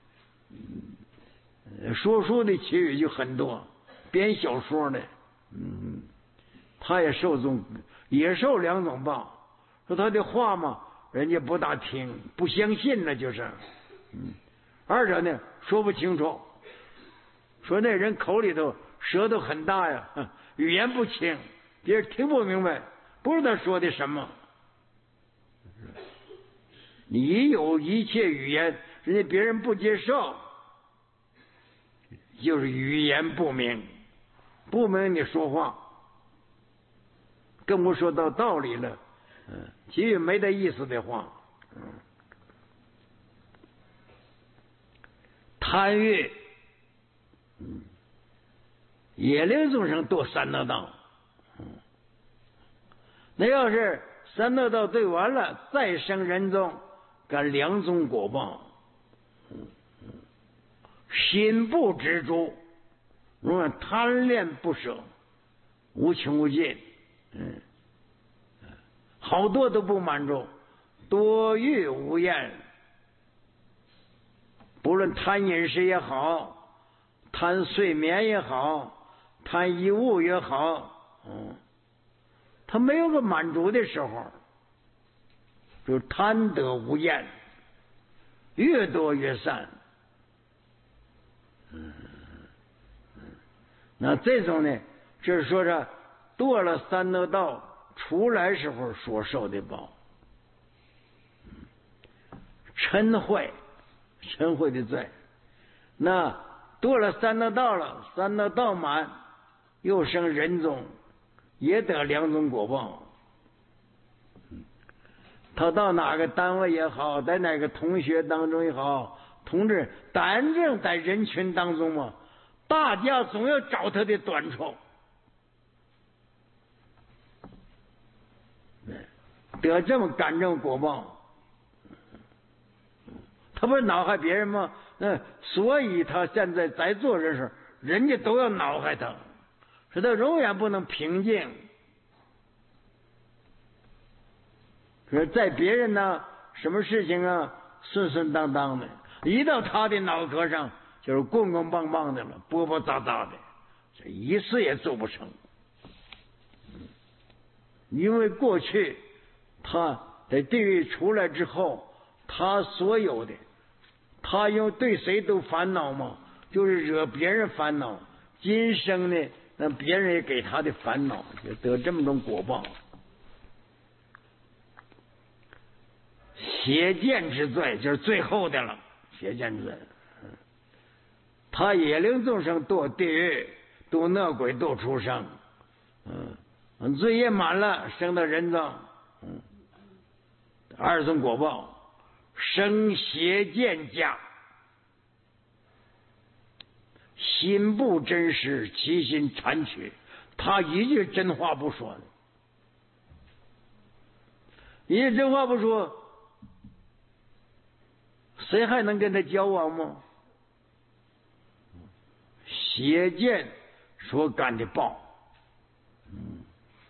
S1: 嗯，说书的其余就很多，编小说的。嗯，他也受种也受两种报，说他的话嘛，人家不大听，不相信了就是，嗯，二者呢说不清楚，说那人口里头舌头很大呀，语言不清，别人听不明白，不知道说的什么。你有一切语言，人家别人不接受，就是语言不明。不明你说话，更不说到道理了，嗯，其余没得意思的话，嗯，贪欲，嗯，也令众生堕三恶道，嗯，那要是三恶道对完了，再生人中，干两种果报，嗯嗯，心不知足。永远贪恋不舍，无穷无尽，嗯，好多都不满足，多欲无厌。不论贪饮食也好，贪睡眠也好，贪衣物也好，嗯，他没有个满足的时候，就贪得无厌，越多越善，嗯。那这种呢，就是说是堕了三恶道出来时候所受的报，嗔恚，嗔恚的罪。那堕了三恶道了，三恶道满，又生人中，也得两种果报。他到哪个单位也好，在哪个同学当中也好，同志，反正在人群当中嘛。大家总要找他的短处，得这么感正果报，他不是恼害别人吗？那所以他现在在做这事，人家都要恼害他， 使他永远不能平静。可是在别人呢，什么事情啊顺顺当当的，一到他的脑壳上就是棍棍棒棒的了，波波杂杂的，这一次也做不成。因为过去他在地狱出来之后，他所有的，他因为对谁都烦恼嘛，就是惹别人烦恼。今生呢，那别人也给他的烦恼，就得这么种果报。邪见之罪就是最后的了，邪见之罪。他也令众生堕地狱，堕恶鬼，堕畜生。嗯，罪业满了，升到人造。嗯，二种果报，生邪见家，心不真实，其心谄曲。他一句真话不说的，一句真话不说，谁还能跟他交往吗？邪见所感的报。嗯，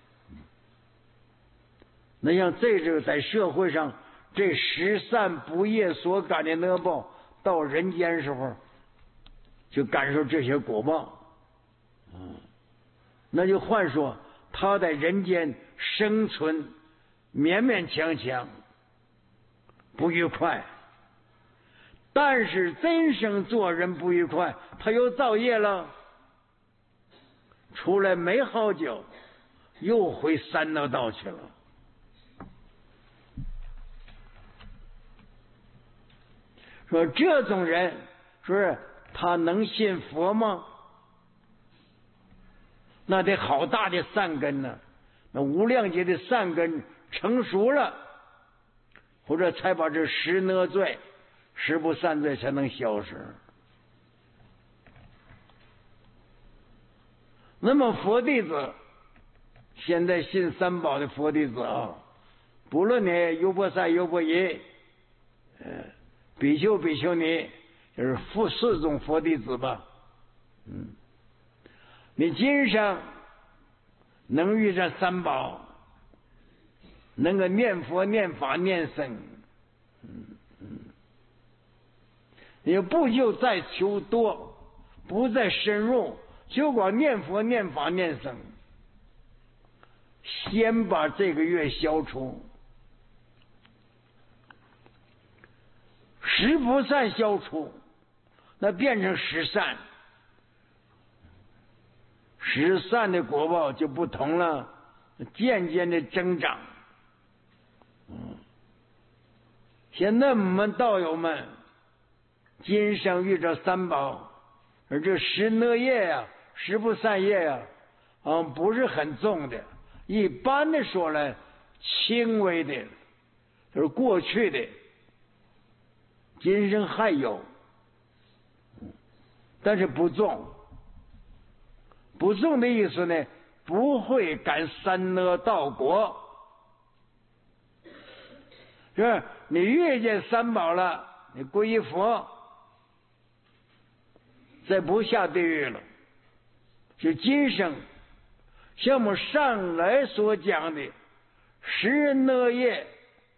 S1: 那像这个在社会上这十善不业所感的恶报，到人间时候就感受这些果报。嗯，那就换说他在人间生存勉勉强强不愉快，但是真生做人不愉快，他又造业了，出来没好久又回三恶道去了。说这种人说他能信佛吗？那得好大的善根呢，那无量劫的善根成熟了，或者才把这十恶罪十不善罪才能消失。那么佛弟子，现在信三宝的佛弟子啊，不论你优婆塞、优婆夷，呃，比丘、比丘尼，就是佛四种佛弟子吧。嗯，你今生能遇上三宝，能够念佛、念法、念僧，嗯嗯，也不就再求多，不再深入，就光念佛、念法、念僧，先把这个月消除，十不善消除，那变成十善，十善的果报就不同了，渐渐的增长。嗯，现在我们道友们今生遇着三宝，而这十恶业呀、啊、十不善业呀、啊，嗯，不是很重的，一般的说来轻微的，就是过去的，今生还有，但是不重。不重的意思呢，不会感三恶道果。是你遇见三宝了，你皈依佛，再不下地狱了，就今生像我们上来所讲的十恶业，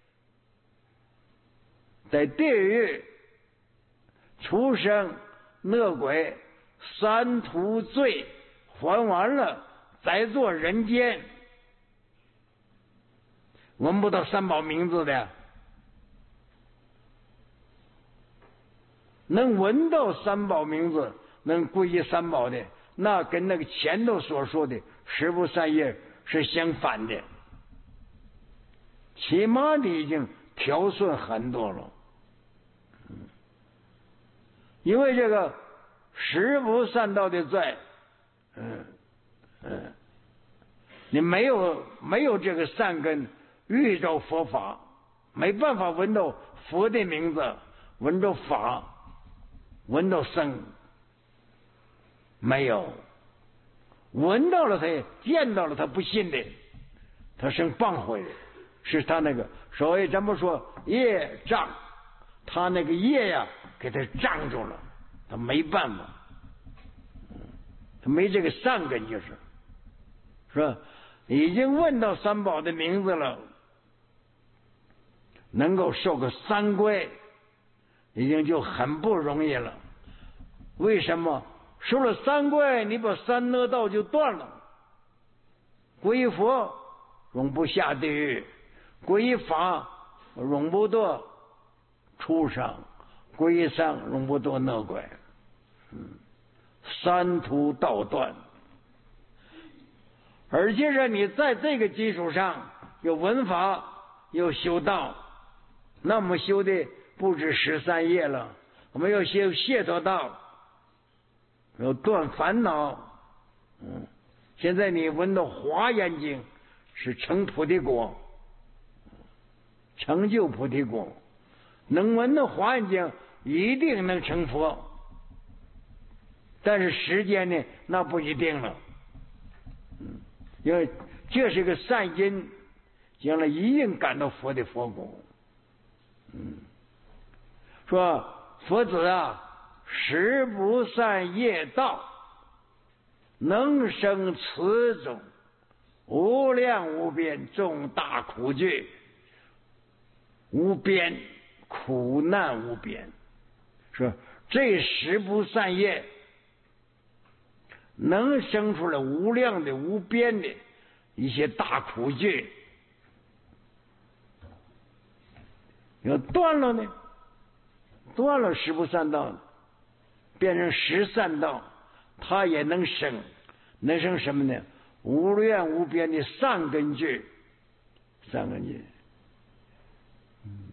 S1: 在地狱、畜生、恶鬼三途罪还完了，再做人间。闻不到三宝名字的，能闻到三宝名字，能皈依三宝的，那跟那个前头所说的十不善业是相反的，起码你已经调顺很多了。因为这个十不善道的罪，嗯嗯，你没有没有这个善根，遇着佛法没办法闻到佛的名字，闻到法，闻到僧，没有闻到了，他也见到了，他不信的，他生谤悔，是他那个所谓咱们说业障，他那个业呀、啊、给他障住了，他没办法，他没这个善根就是。 是吧？已经问到三宝的名字了，能够受个三归，已经就很不容易了。为什么？受了三归，你把三恶道就断了。皈依佛，永不下地狱；皈依法，永不堕畜生；皈依僧，永不堕恶鬼。嗯，三途道断。而且是你在这个基础上有文法，有修道，那我们修的不止十三业了，我们要修解脱道，要断烦恼。嗯，现在你闻到华严经是成菩提果，成就菩提果，能闻到华严经一定能成佛，但是时间呢，那不一定了。嗯，因为这是个善因，将来一定感到佛的佛果。嗯，说佛子啊，十不善业道，能生此种无量无边重大苦具，无边苦难无边。说这十不善业能生出来无量的无边的一些大苦具，要断了呢，断了十不善道，变成十善道，它也能生，能生什么呢？无量无边的善根具，善根具。嗯，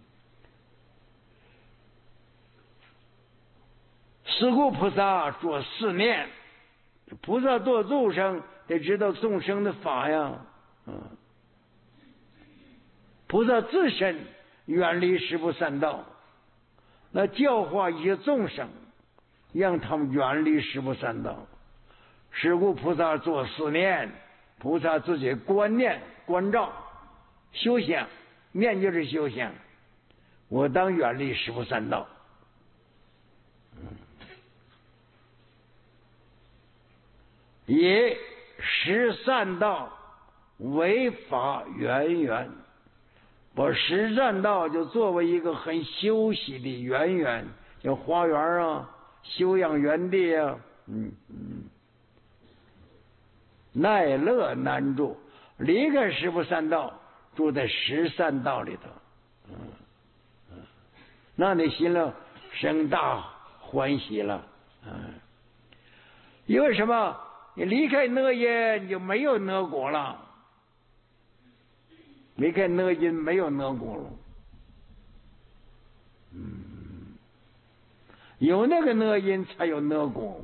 S1: 是故菩萨做四念，菩萨做众生得知道众生的法呀。嗯，菩萨自身远离十不善道，那教化一些众生，让他们远离十不善道。是故菩萨做四念，菩萨自己观念关照修行，念就是修行，我当远离十不善道。以十善道为法圆圆，把十善道就作为一个很休息的圆圆，叫花园啊，休养园地啊。嗯嗯，耐乐难住，离开十不善道，住在十善道里头。嗯嗯，那你心里生大欢喜了。嗯，因为什么？你离开恶业，你就没有恶果了。离开恶因，没有恶果了。嗯，有那个恶因，才有恶果。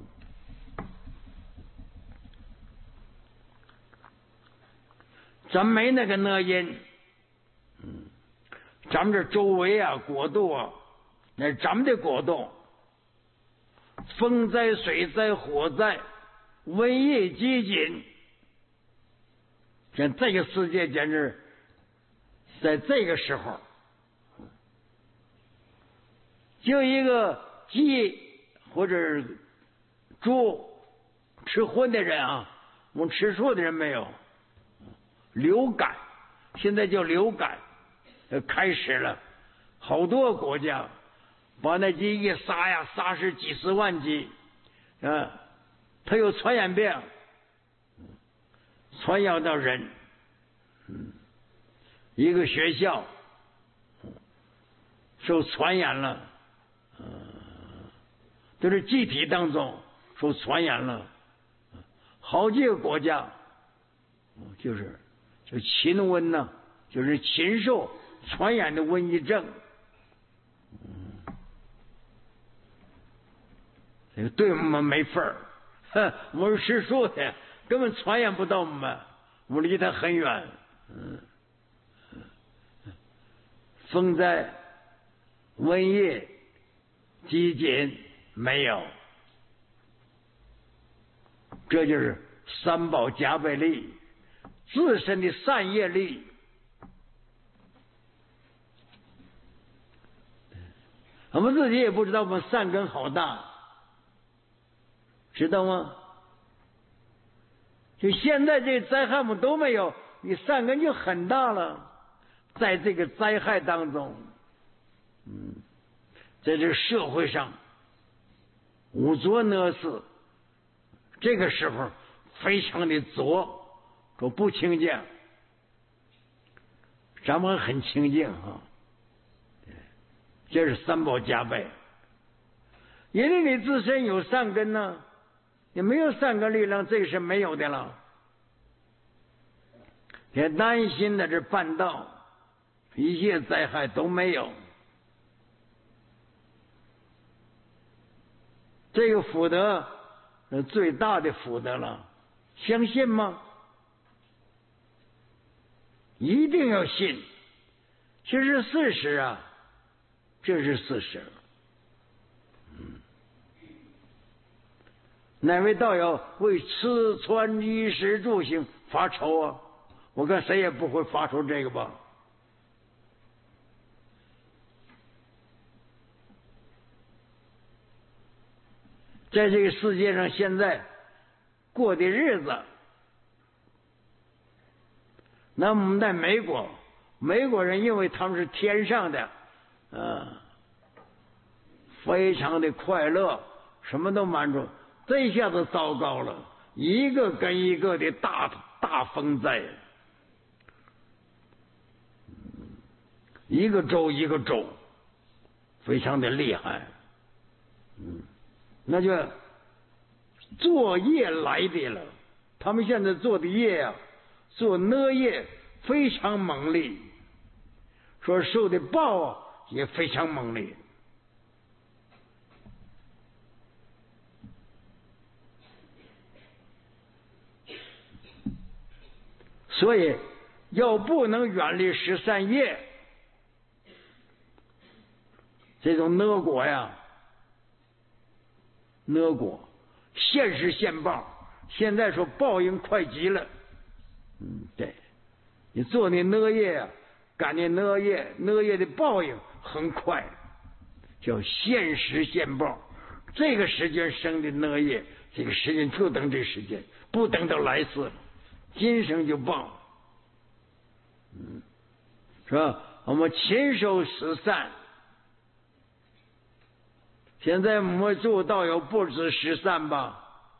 S1: 咱没那个恶因，嗯，咱们这周围啊，国度啊，那是咱们的国度，风灾、水灾、火灾。瘟疫饥馑，像这个世界简直在这个时候，就一个鸡或者猪吃荤的人啊，我们吃素的人没有。流感，现在叫流感，开始了，好多国家把那鸡一杀呀，杀死几十万鸡，啊。他有传染病，传染到人。嗯，一个学校受传染了，嗯，都是集体当中受传染了，好几个国家，就是就禽瘟呐，就是禽兽传染的瘟疫症。嗯，这个对我们没份儿。我是吃素的，根本传染不到我们，我们离他很远。嗯，风灾、瘟疫、饥馑没有，这就是三宝加倍力，自身的善业力。我们自己也不知道我们善根好大，知道吗？ 就现在这灾害们都没有，你善根就很大了。在这个灾害当中，嗯，在这个社会上，污浊呢是这个时候非常的浊，说不清净，咱们很清净啊。这是三宝加倍，因为你自身有善根呢，你没有善根力量，这个是没有的了。也担心的这办道，一切灾害都没有。这个福德是最大的福德了，相信吗？一定要信，这是事实啊，这是事实。嗯，哪位道友为吃穿衣食住行发愁啊？我看谁也不会发愁这个吧。在这个世界上，现在过的日子，那我们在美国，美国人因为他们是天上的，呃，非常的快乐，什么都满足。这一下子糟糕了，一个跟一个的大大风灾，一个州一个州，非常的厉害。嗯。那就作业来的了，他们现在做的业啊，做呢业非常猛烈，说受的报啊也非常猛烈。所以要不能远离十善业，这种呢果呀，呢果现实现报，现在说报应快极了。嗯，对，你做那呢业啊，干那呢业，呢业的报应很快，叫现实现报。这个时间生的呢业，这个时间就等这时间，不等到来世，今生就报。嗯，是吧？我们勤守十善。现在我们做道友不止十善吧？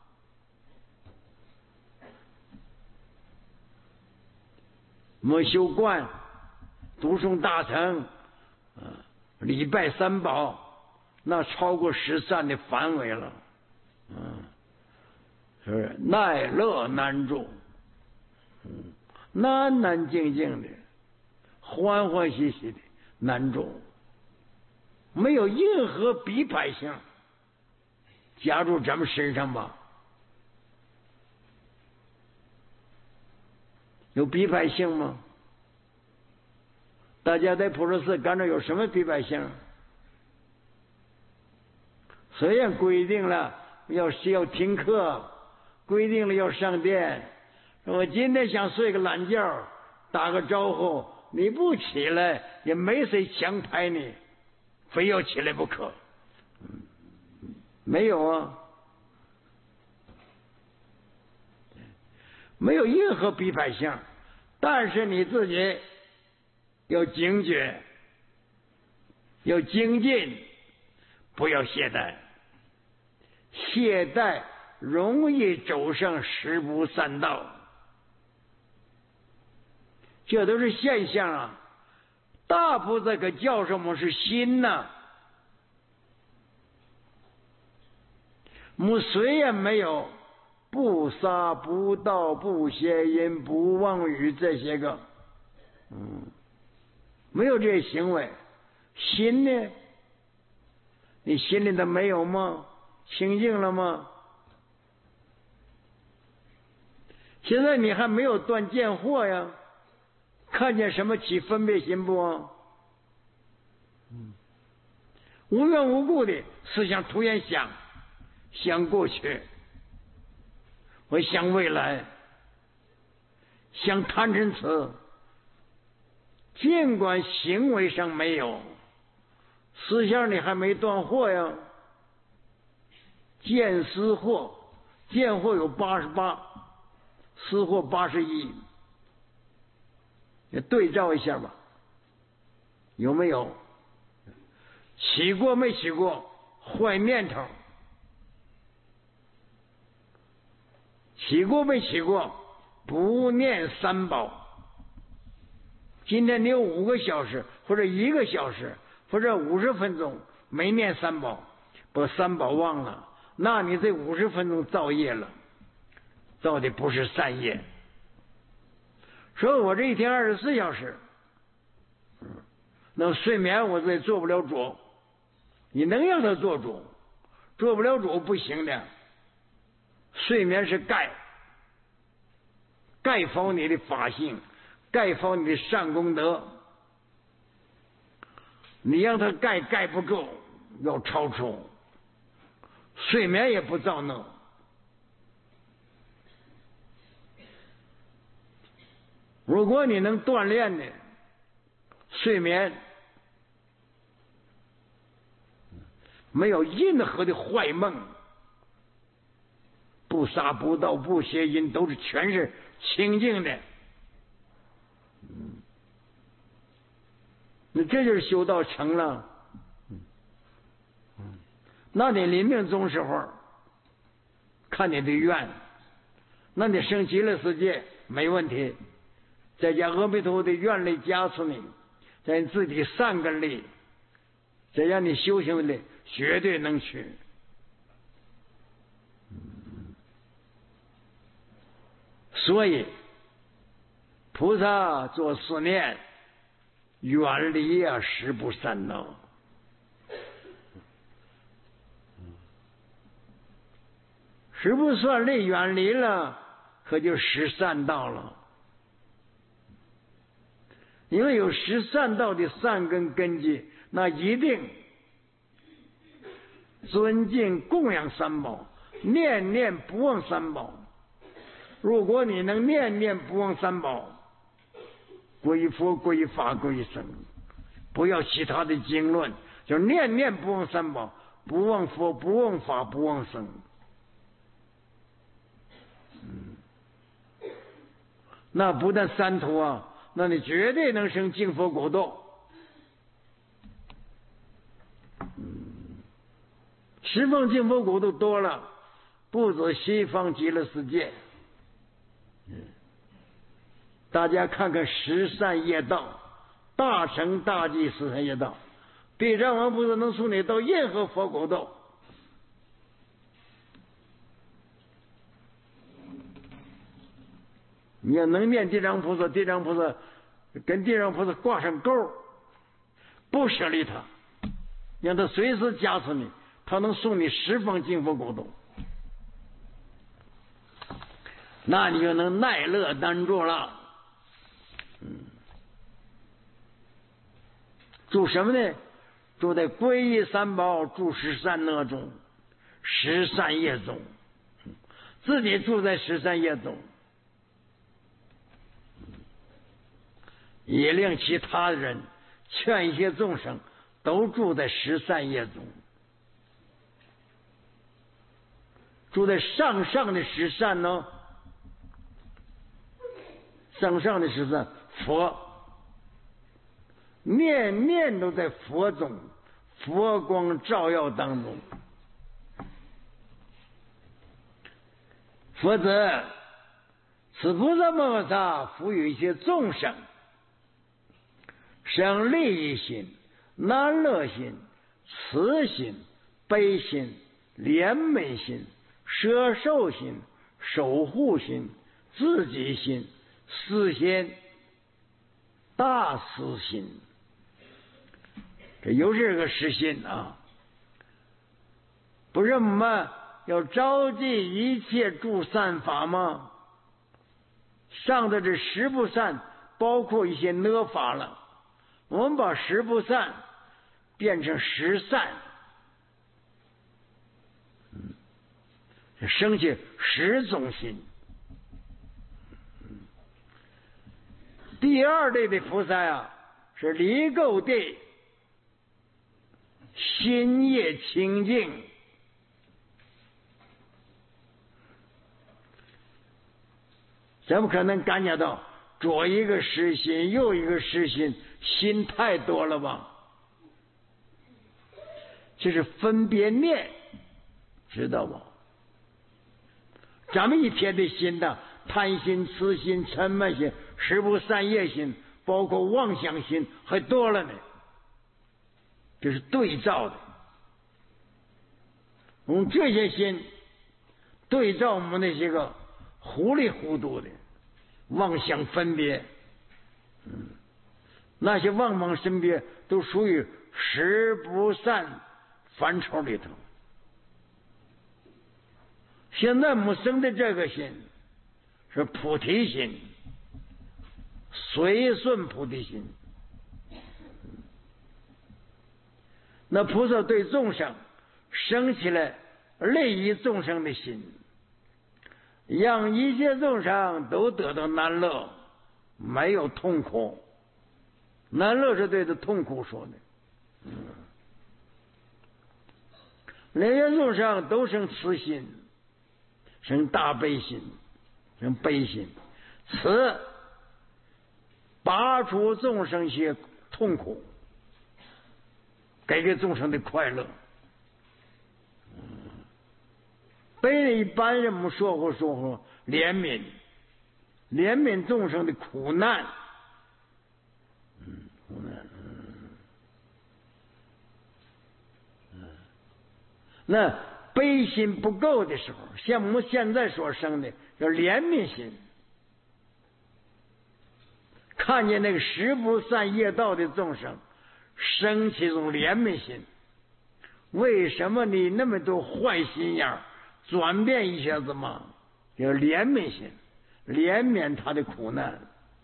S1: 我们修观、读诵大乘、啊，礼拜三宝，那超过十善的范围了。嗯，是耐乐难住，嗯，安安静静的，欢欢喜喜的难住。没有任何比百性加入咱们身上吧？有比百性吗？大家在普陀寺感到有什么比百性？虽然规定了要要听课，规定了要上殿，我今天想睡个懒觉，打个招呼，你不起来也没谁强拍你，非要起来不可。没有啊，没有任何比百性，但是你自己要警觉，要精进，不要懈怠。懈怠容易走上十不善道，这都是现象啊。大菩萨可叫什么是心呐、啊？我们虽然没有不杀不盗不邪淫不妄语这些个，嗯，没有这些行为，心呢？你心里头没有吗？清净了吗？现在你还没有断见惑呀，看见什么起分别心不？嗯，无缘无故的思想突然想，想过去，我想未来，想贪嗔痴，尽管行为上没有，思想里还没断惑呀。见思惑，见惑有八十八， 死活八十一，你对照一下吧，有没有起过没起过坏念头？起过没起过不念三宝？今天你有五个小时或者一个小时或者五十分钟没念三宝，把三宝忘了，那你这五十分钟造业了，造的不是善业。说我这一天二十四小时，那睡眠我这做不了主，你能让他做主，做不了主不行的。睡眠是盖，盖否你的法性，盖否你的善功德。你让他盖盖不够，要超出。睡眠也不造能。如果你能锻炼的睡眠，没有任何的坏梦，不杀不盗不邪淫，都是全是清净的。那这就是修道成了。那你临命终时候，看你的愿，那你升极乐世界没问题。再加阿弥陀佛的愿力加持你，在你自己善根力，再让你修行的绝对能去。所以菩萨做思念，远离啊十不善道。十不善力远离了，可就十善道了。因为有十善道的善根根基，那一定尊敬供养三宝，念念不忘三宝。如果你能念念不忘三宝，归佛归法归僧，不要其他的经论，就念念不忘三宝，不忘佛不忘法不忘僧。那不但三途啊，那你绝对能生净佛国度。十方净佛国度多了，不止西方极乐世界。大家看看十善业道，大乘大寂十善业道，地藏王菩萨能送你到任何佛国度。你要能念地藏菩萨，地藏菩萨跟地藏菩萨挂上钩，不舍离他，让他随时加持你，他能送你十方净佛国度，那你就能耐乐难住了。嗯，住什么呢？住在皈依三宝，住十善恶中，十善业中，自己住在十善业中，也令其他人劝一些众生都住在十善业中，住在上上的十善呢。上上的十善，佛念念都在佛中，佛光照耀当中。否则此菩萨摩诃萨赋予一些众生生利益心、难乐心、慈心、悲心、怜悯心、摄受心、守护心、自己心、私心、大私心，这又是个实心啊！不是我们要召集一切诸善法吗？上的这十不善包括一些恶法了，我们把十不善变成十善，生起十种心。第二类的菩萨啊，是离垢地，心业清净， 怎么可能感觉到左一个实心，右一个实心，心太多了吧？这是分别念，知道吗？咱们一天的心呢，贪心、痴心、嗔慢心、十不善业心，包括妄想心，还多了呢。这是对照的，用这些心对照我们那些个糊里糊涂的妄想分别，嗯，那些妄妄分别都属于十不善范畴里头。现在我们生的这个心是菩提心，随顺菩提心。那菩萨对众生生起来利益众生的心，让一切众生都得到难乐，没有痛苦。难乐是对着痛苦说的。人人众生都生慈心，生大悲心，生悲心，此拔除众生些痛苦，给给众生的快乐。被一般人们说过说过怜悯，怜悯众生的苦难，嗯，苦难，嗯，那悲心不够的时候，像我们现在所生的叫怜悯心，看见那个十不善业道的众生，生起一种怜悯心。为什么你那么多坏心眼儿？转变一下子嘛，叫怜悯心，怜悯他的苦难，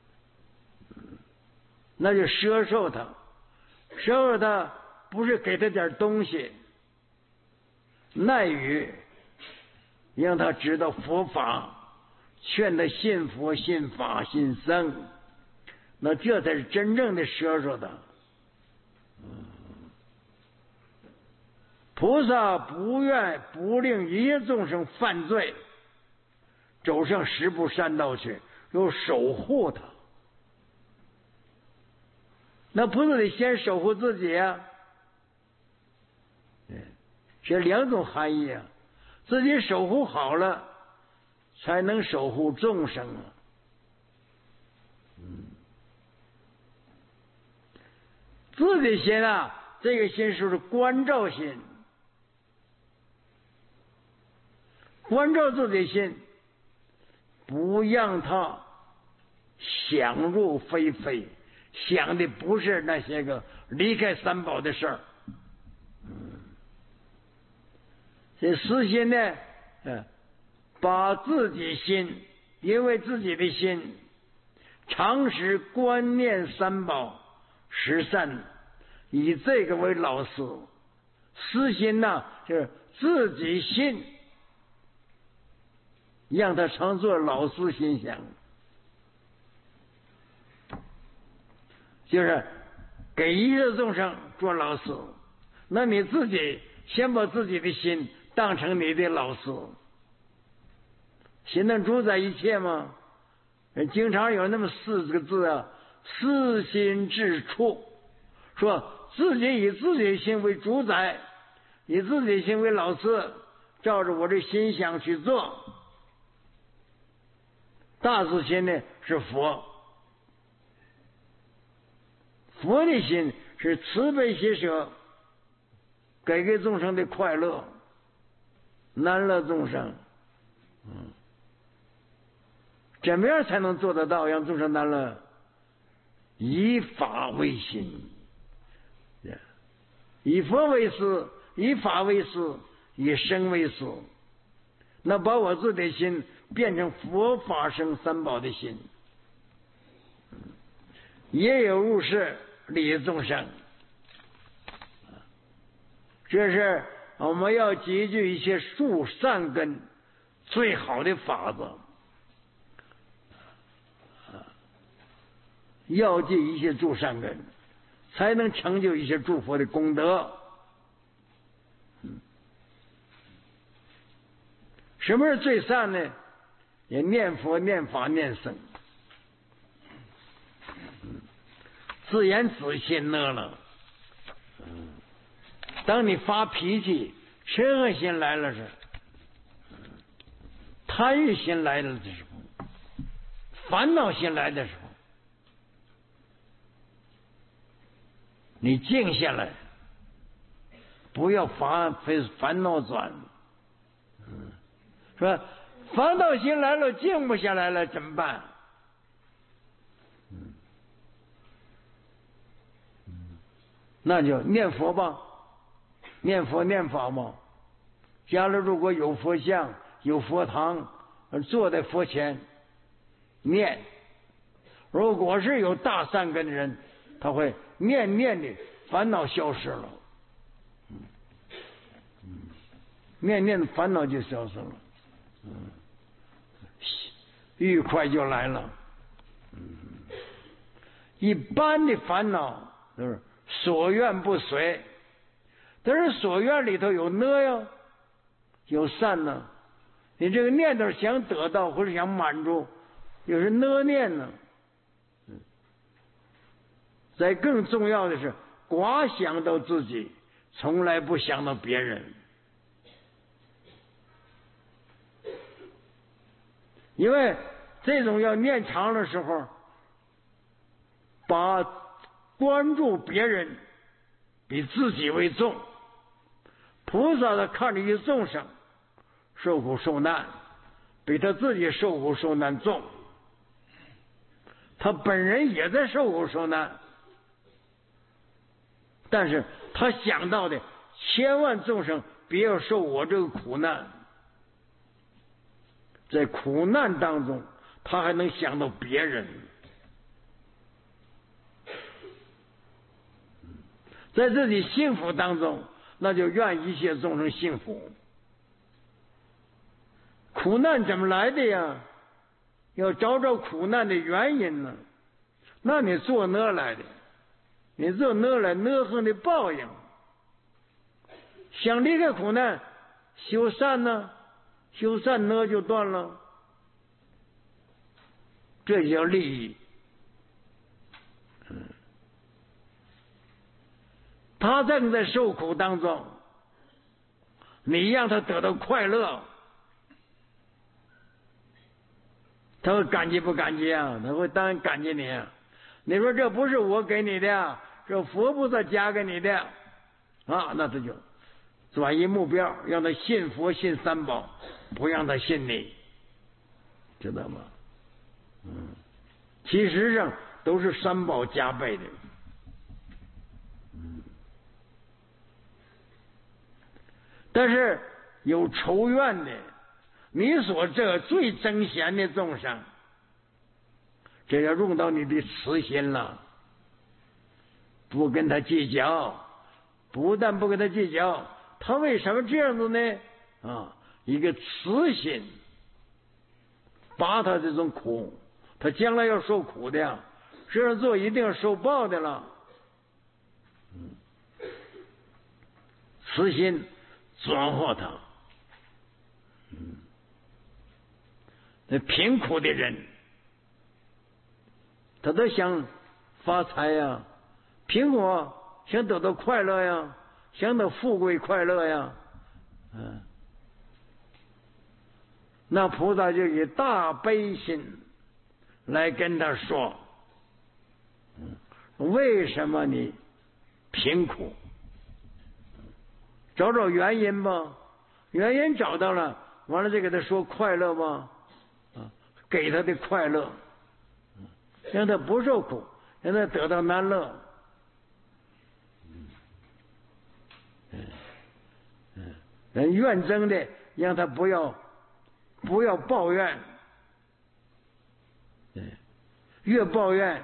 S1: 那就摄受他，摄受他不是给他点东西，耐于让他知道佛法，劝他信佛、信法、信僧，那这才是真正的摄受他。菩萨不愿不令一切众生犯罪，走上十不善道去，又守护他。那菩萨得先守护自己啊，这两种含义啊。自己守护好了，才能守护众生啊。嗯，自己心啊，这个心是关照心。关照自己心，不让他想入非非，想的不是那些个离开三宝的事儿。这私心呢，嗯，把自己心，因为自己的心常时观念三宝十善，以这个为老师。私心呢，就是自己心。让他常做老师心想，就是给一切众生做老师。那你自己先把自己的心当成你的老师，心能主宰一切吗？经常有那么四个字啊，私心自处，说自己以自己的心为主宰，以自己的心为老师，照着我的心想去做。大自心呢是佛，佛的心是慈悲喜舍，给给众生的快乐，难乐众生。嗯，怎么样才能做得到让众生难乐？以法为心，以佛为师，以法为师，以身为师。那把我自己的心变成佛法僧三宝的心，也有入世利众生。这是我们要积聚一些树善根最好的法子，要积一些助善根，才能成就一些诸佛的功德。什么是最善呢？ 也念佛、念法、念僧，自言自信乐了。当你发脾气、嗔恨心来了时，贪欲心来了的时候，烦恼心来的时候，你静下来，不要烦非烦恼转，是吧？烦恼心来了，静不下来了，怎么办？那就念佛吧，念佛念法嘛。家里如果有佛像、有佛堂，坐在佛前念。如果是有大善根的人，他会念念的烦恼消失了，念念的烦恼就消失了，愉快就来了。一般的烦恼都是所愿不随，但是所愿里头有呢呀，有善呢。你这个念头想得到或者想满足，有时呢念呢。再更重要的是，光想到自己，从来不想到别人。因为这种要念长的时候，把关注别人比自己为重。菩萨的看着一众生受苦受难，比他自己受苦受难重。他本人也在受苦受难，但是他想到的千万众生别要受我这个苦难，在苦难当中他还能想到别人，在自己幸福当中那就愿一切众生幸福。苦难怎么来的呀？要找找苦难的原因呢。那你做哪来的？你做哪来哪横的报应？想离开苦难，修善呢？修善哪就断了。这叫利益。他正在受苦当中，你让他得到快乐，他会感激不感激啊？他会当然感激你啊。你说这不是我给你的，这佛菩萨加给你的啊，那他就转移目标，让他信佛信三宝，不让他信你，知道吗？嗯，其实上都是三宝加倍的。嗯，但是有仇怨的，你所这最憎嫌的众生，这要用到你的慈心了，不跟他计较，不但不跟他计较，他为什么这样子呢？啊，一个慈心，把他这种苦，他将来要受苦的呀，这样做一定要受报的了。嗯，慈心转化他。嗯，那贫苦的人，他都想发财呀，贫苦想得到快乐呀，想得富贵快乐呀，嗯，那菩萨就以大悲心来跟他说，嗯，为什么你贫苦？找找原因吧，原因找到了，完了就给他说快乐吧，啊，给他的快乐。让他不受苦，让他得到安乐。嗯嗯，怨憎的让他不要不要抱怨，嗯，越抱怨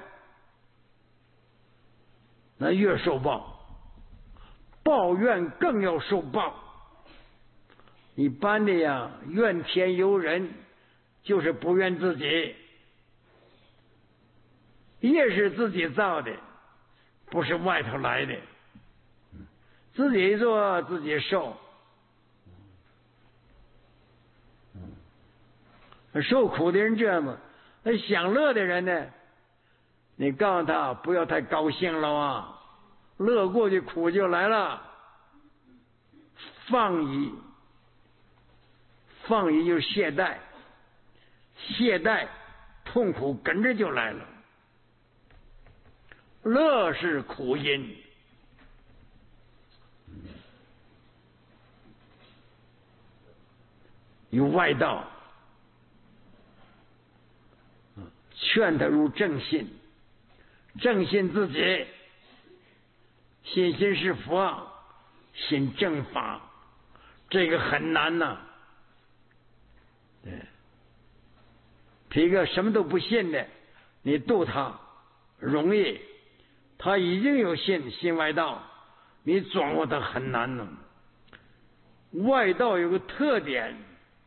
S1: 那越受报，抱怨更要受报。一般的呀，怨天尤人，就是不怨自己。业是自己造的，不是外头来的，自己做自己受。 受苦的人这样子，那享乐的人呢？你告诉他不要太高兴了啊，乐过去苦就来了。放逸，放逸就是懈怠，懈怠痛苦跟着就来了。乐是苦因。有外道劝他入正信，正信自己，信心是佛，信正法，这个很难呐、啊。对，一个什么都不信的，你度他容易，他已经有信信外道，你转过他很难呢。外道有个特点，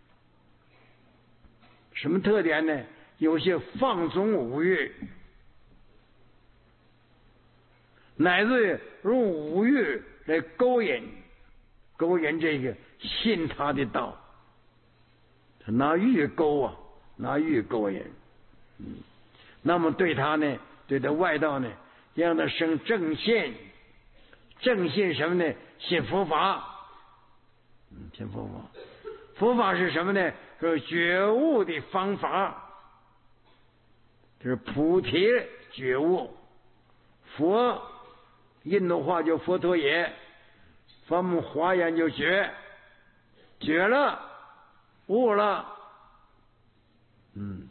S1: 什么特点呢？有些放纵五欲，乃至用五欲来勾引勾引这个信他的道，他拿欲勾啊，拿欲勾引。嗯，那么对他呢，对他外道呢，让他生正信。正信什么呢？信佛法。嗯，信佛法。佛法是什么呢？是觉悟的方法，就是菩提觉悟。佛印度话叫佛陀耶，咱们华严就觉，觉了，悟了。嗯，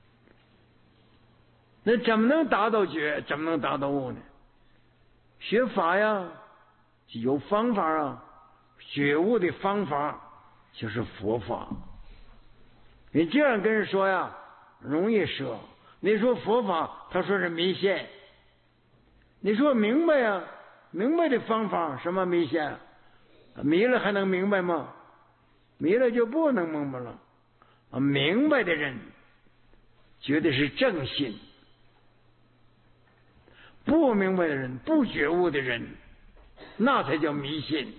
S1: 那怎么能达到觉？怎么能达到悟呢？学法呀，有方法啊，觉悟的方法就是佛法。你这样跟人说呀，容易说。你说佛法，他说是迷信。你说明白呀，明白的方法什么迷信？迷了还能明白吗？迷了就不能明白了。啊，明白的人觉得是正信，不明白的人，不觉悟的人，那才叫迷信。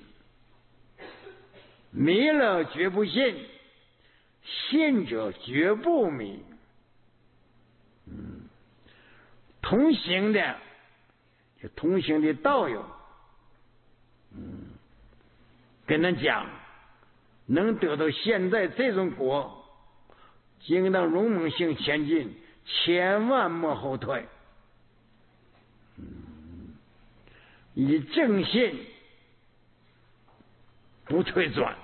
S1: 迷了绝不信，信者绝不迷。嗯，同行的，就同行的道友，嗯，跟他讲，能得到现在这种果，应当勇猛性前进，千万莫后退。嗯，以正信不退转。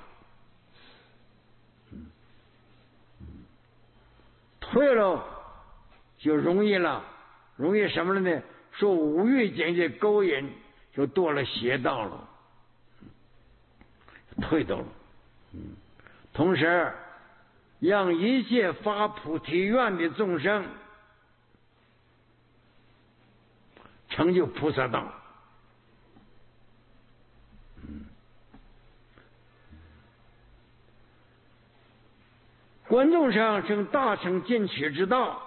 S1: 退了就容易了，容易什么了呢？受五欲境界勾引，就堕了邪道了，退到了。嗯，同时让一切发菩提愿的众生成就菩萨道。嗯，观众上成大乘进取之道，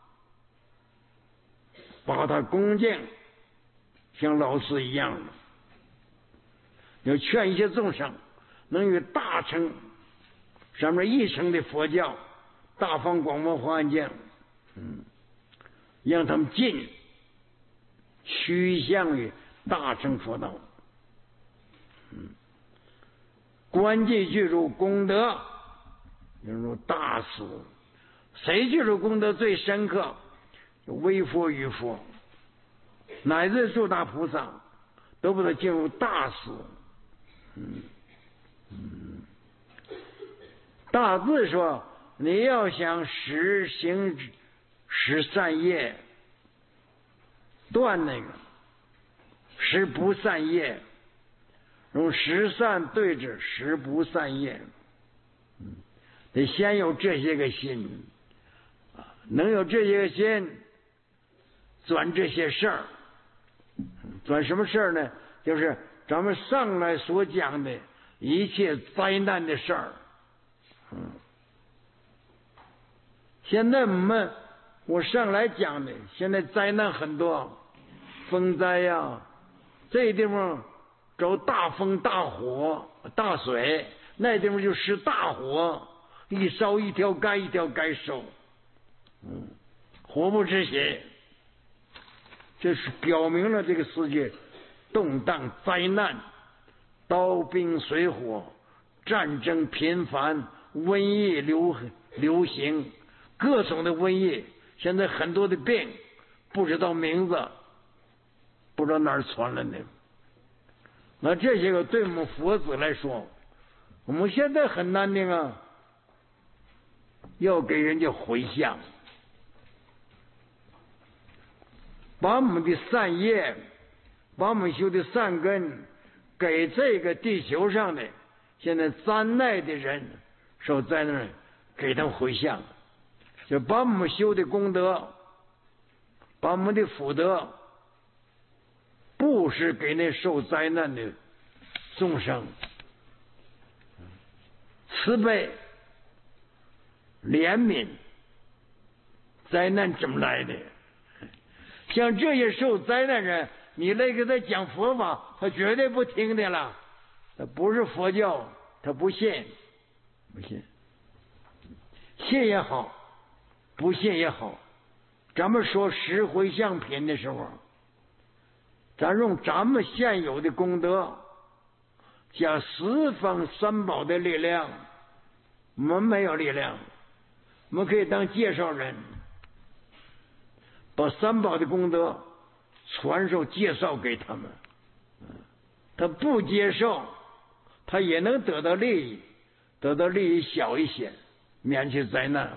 S1: 把他恭敬，像老师一样的，要劝一些众生能与大乘上面一乘的佛教大方广博华严经，嗯，让他们进，趋向于大乘佛道。嗯，观记具足功德，犹如大师。谁具足功德最深刻？微佛与佛，乃至诸大菩萨，都不得进入大师。嗯嗯，大字说，你要想实行十善业，断那个十不善业，用十善对治十不善业。嗯，得先有这些个心，能有这些个心，转这些事儿。转什么事儿呢？就是咱们上来所讲的一切灾难的事儿。嗯，现在我们我上来讲的，现在灾难很多，风灾呀、啊，这地方找大风大火大水，那地方就失大火， 一烧一条该一条该收，嗯，火不止血。这是表明了这个世界动荡灾难，刀兵水火，战争频繁，瘟疫流流行，各种的瘟疫，现在很多的病不知道名字，不知道哪儿传来的。那这些个对我们佛子来说，我们现在很难的啊，要给人家回向，把我们的善业，把我们修的善根，给这个地球上的现在灾难的人，受灾难给他回向，就把我们修的功德，把我们的福德，布施给那受灾难的众生，慈悲、怜悯。灾难怎么来的？像这些受灾难人，你来给他讲佛法，他绝对不听的了。他不是佛教，他不信，不信，信也好，不信也好。咱们说十回向品的时候，咱用咱们现有的功德，加十方三宝的力量，我们没有力量，我们可以当介绍人，把三宝的功德传授介绍给他们。他不接受，他也能得到利益，得到利益小一些，免去灾难。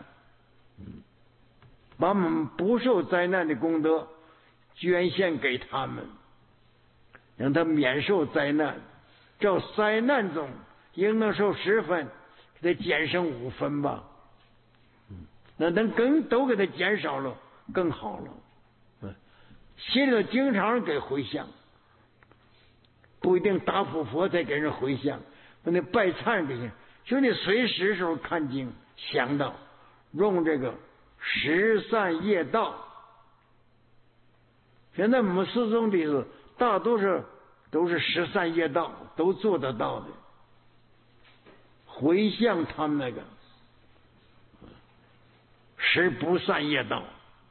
S1: 把我们不受灾难的功德捐献给他们，让他免受灾难。照灾难中应当受十分，给他减省五分吧。那能更都给他减少了，更好了。心里头经常给回向，不一定打普佛才给人回向，那拜忏给人，就你随时时候看经想到，用这个十善业道。现在我们四宗弟子大多数都是十善业道，都做得到的。回向他们那个十不善业道，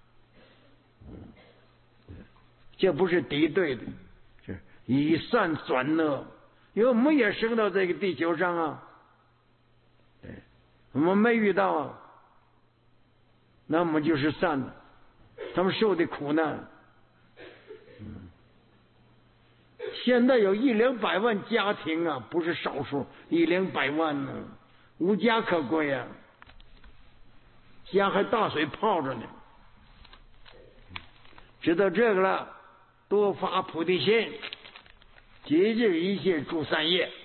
S1: 这不是敌对的，是以善转恶。因为我们也生到这个地球上啊，对，我们没遇到啊，那我们就是善的。他们受的苦难，嗯，现在有一两百万家庭啊，不是少数，一两百万呢，无家可归啊，家还大水泡着呢。知道这个了，多发菩提心，节制一切诸善业。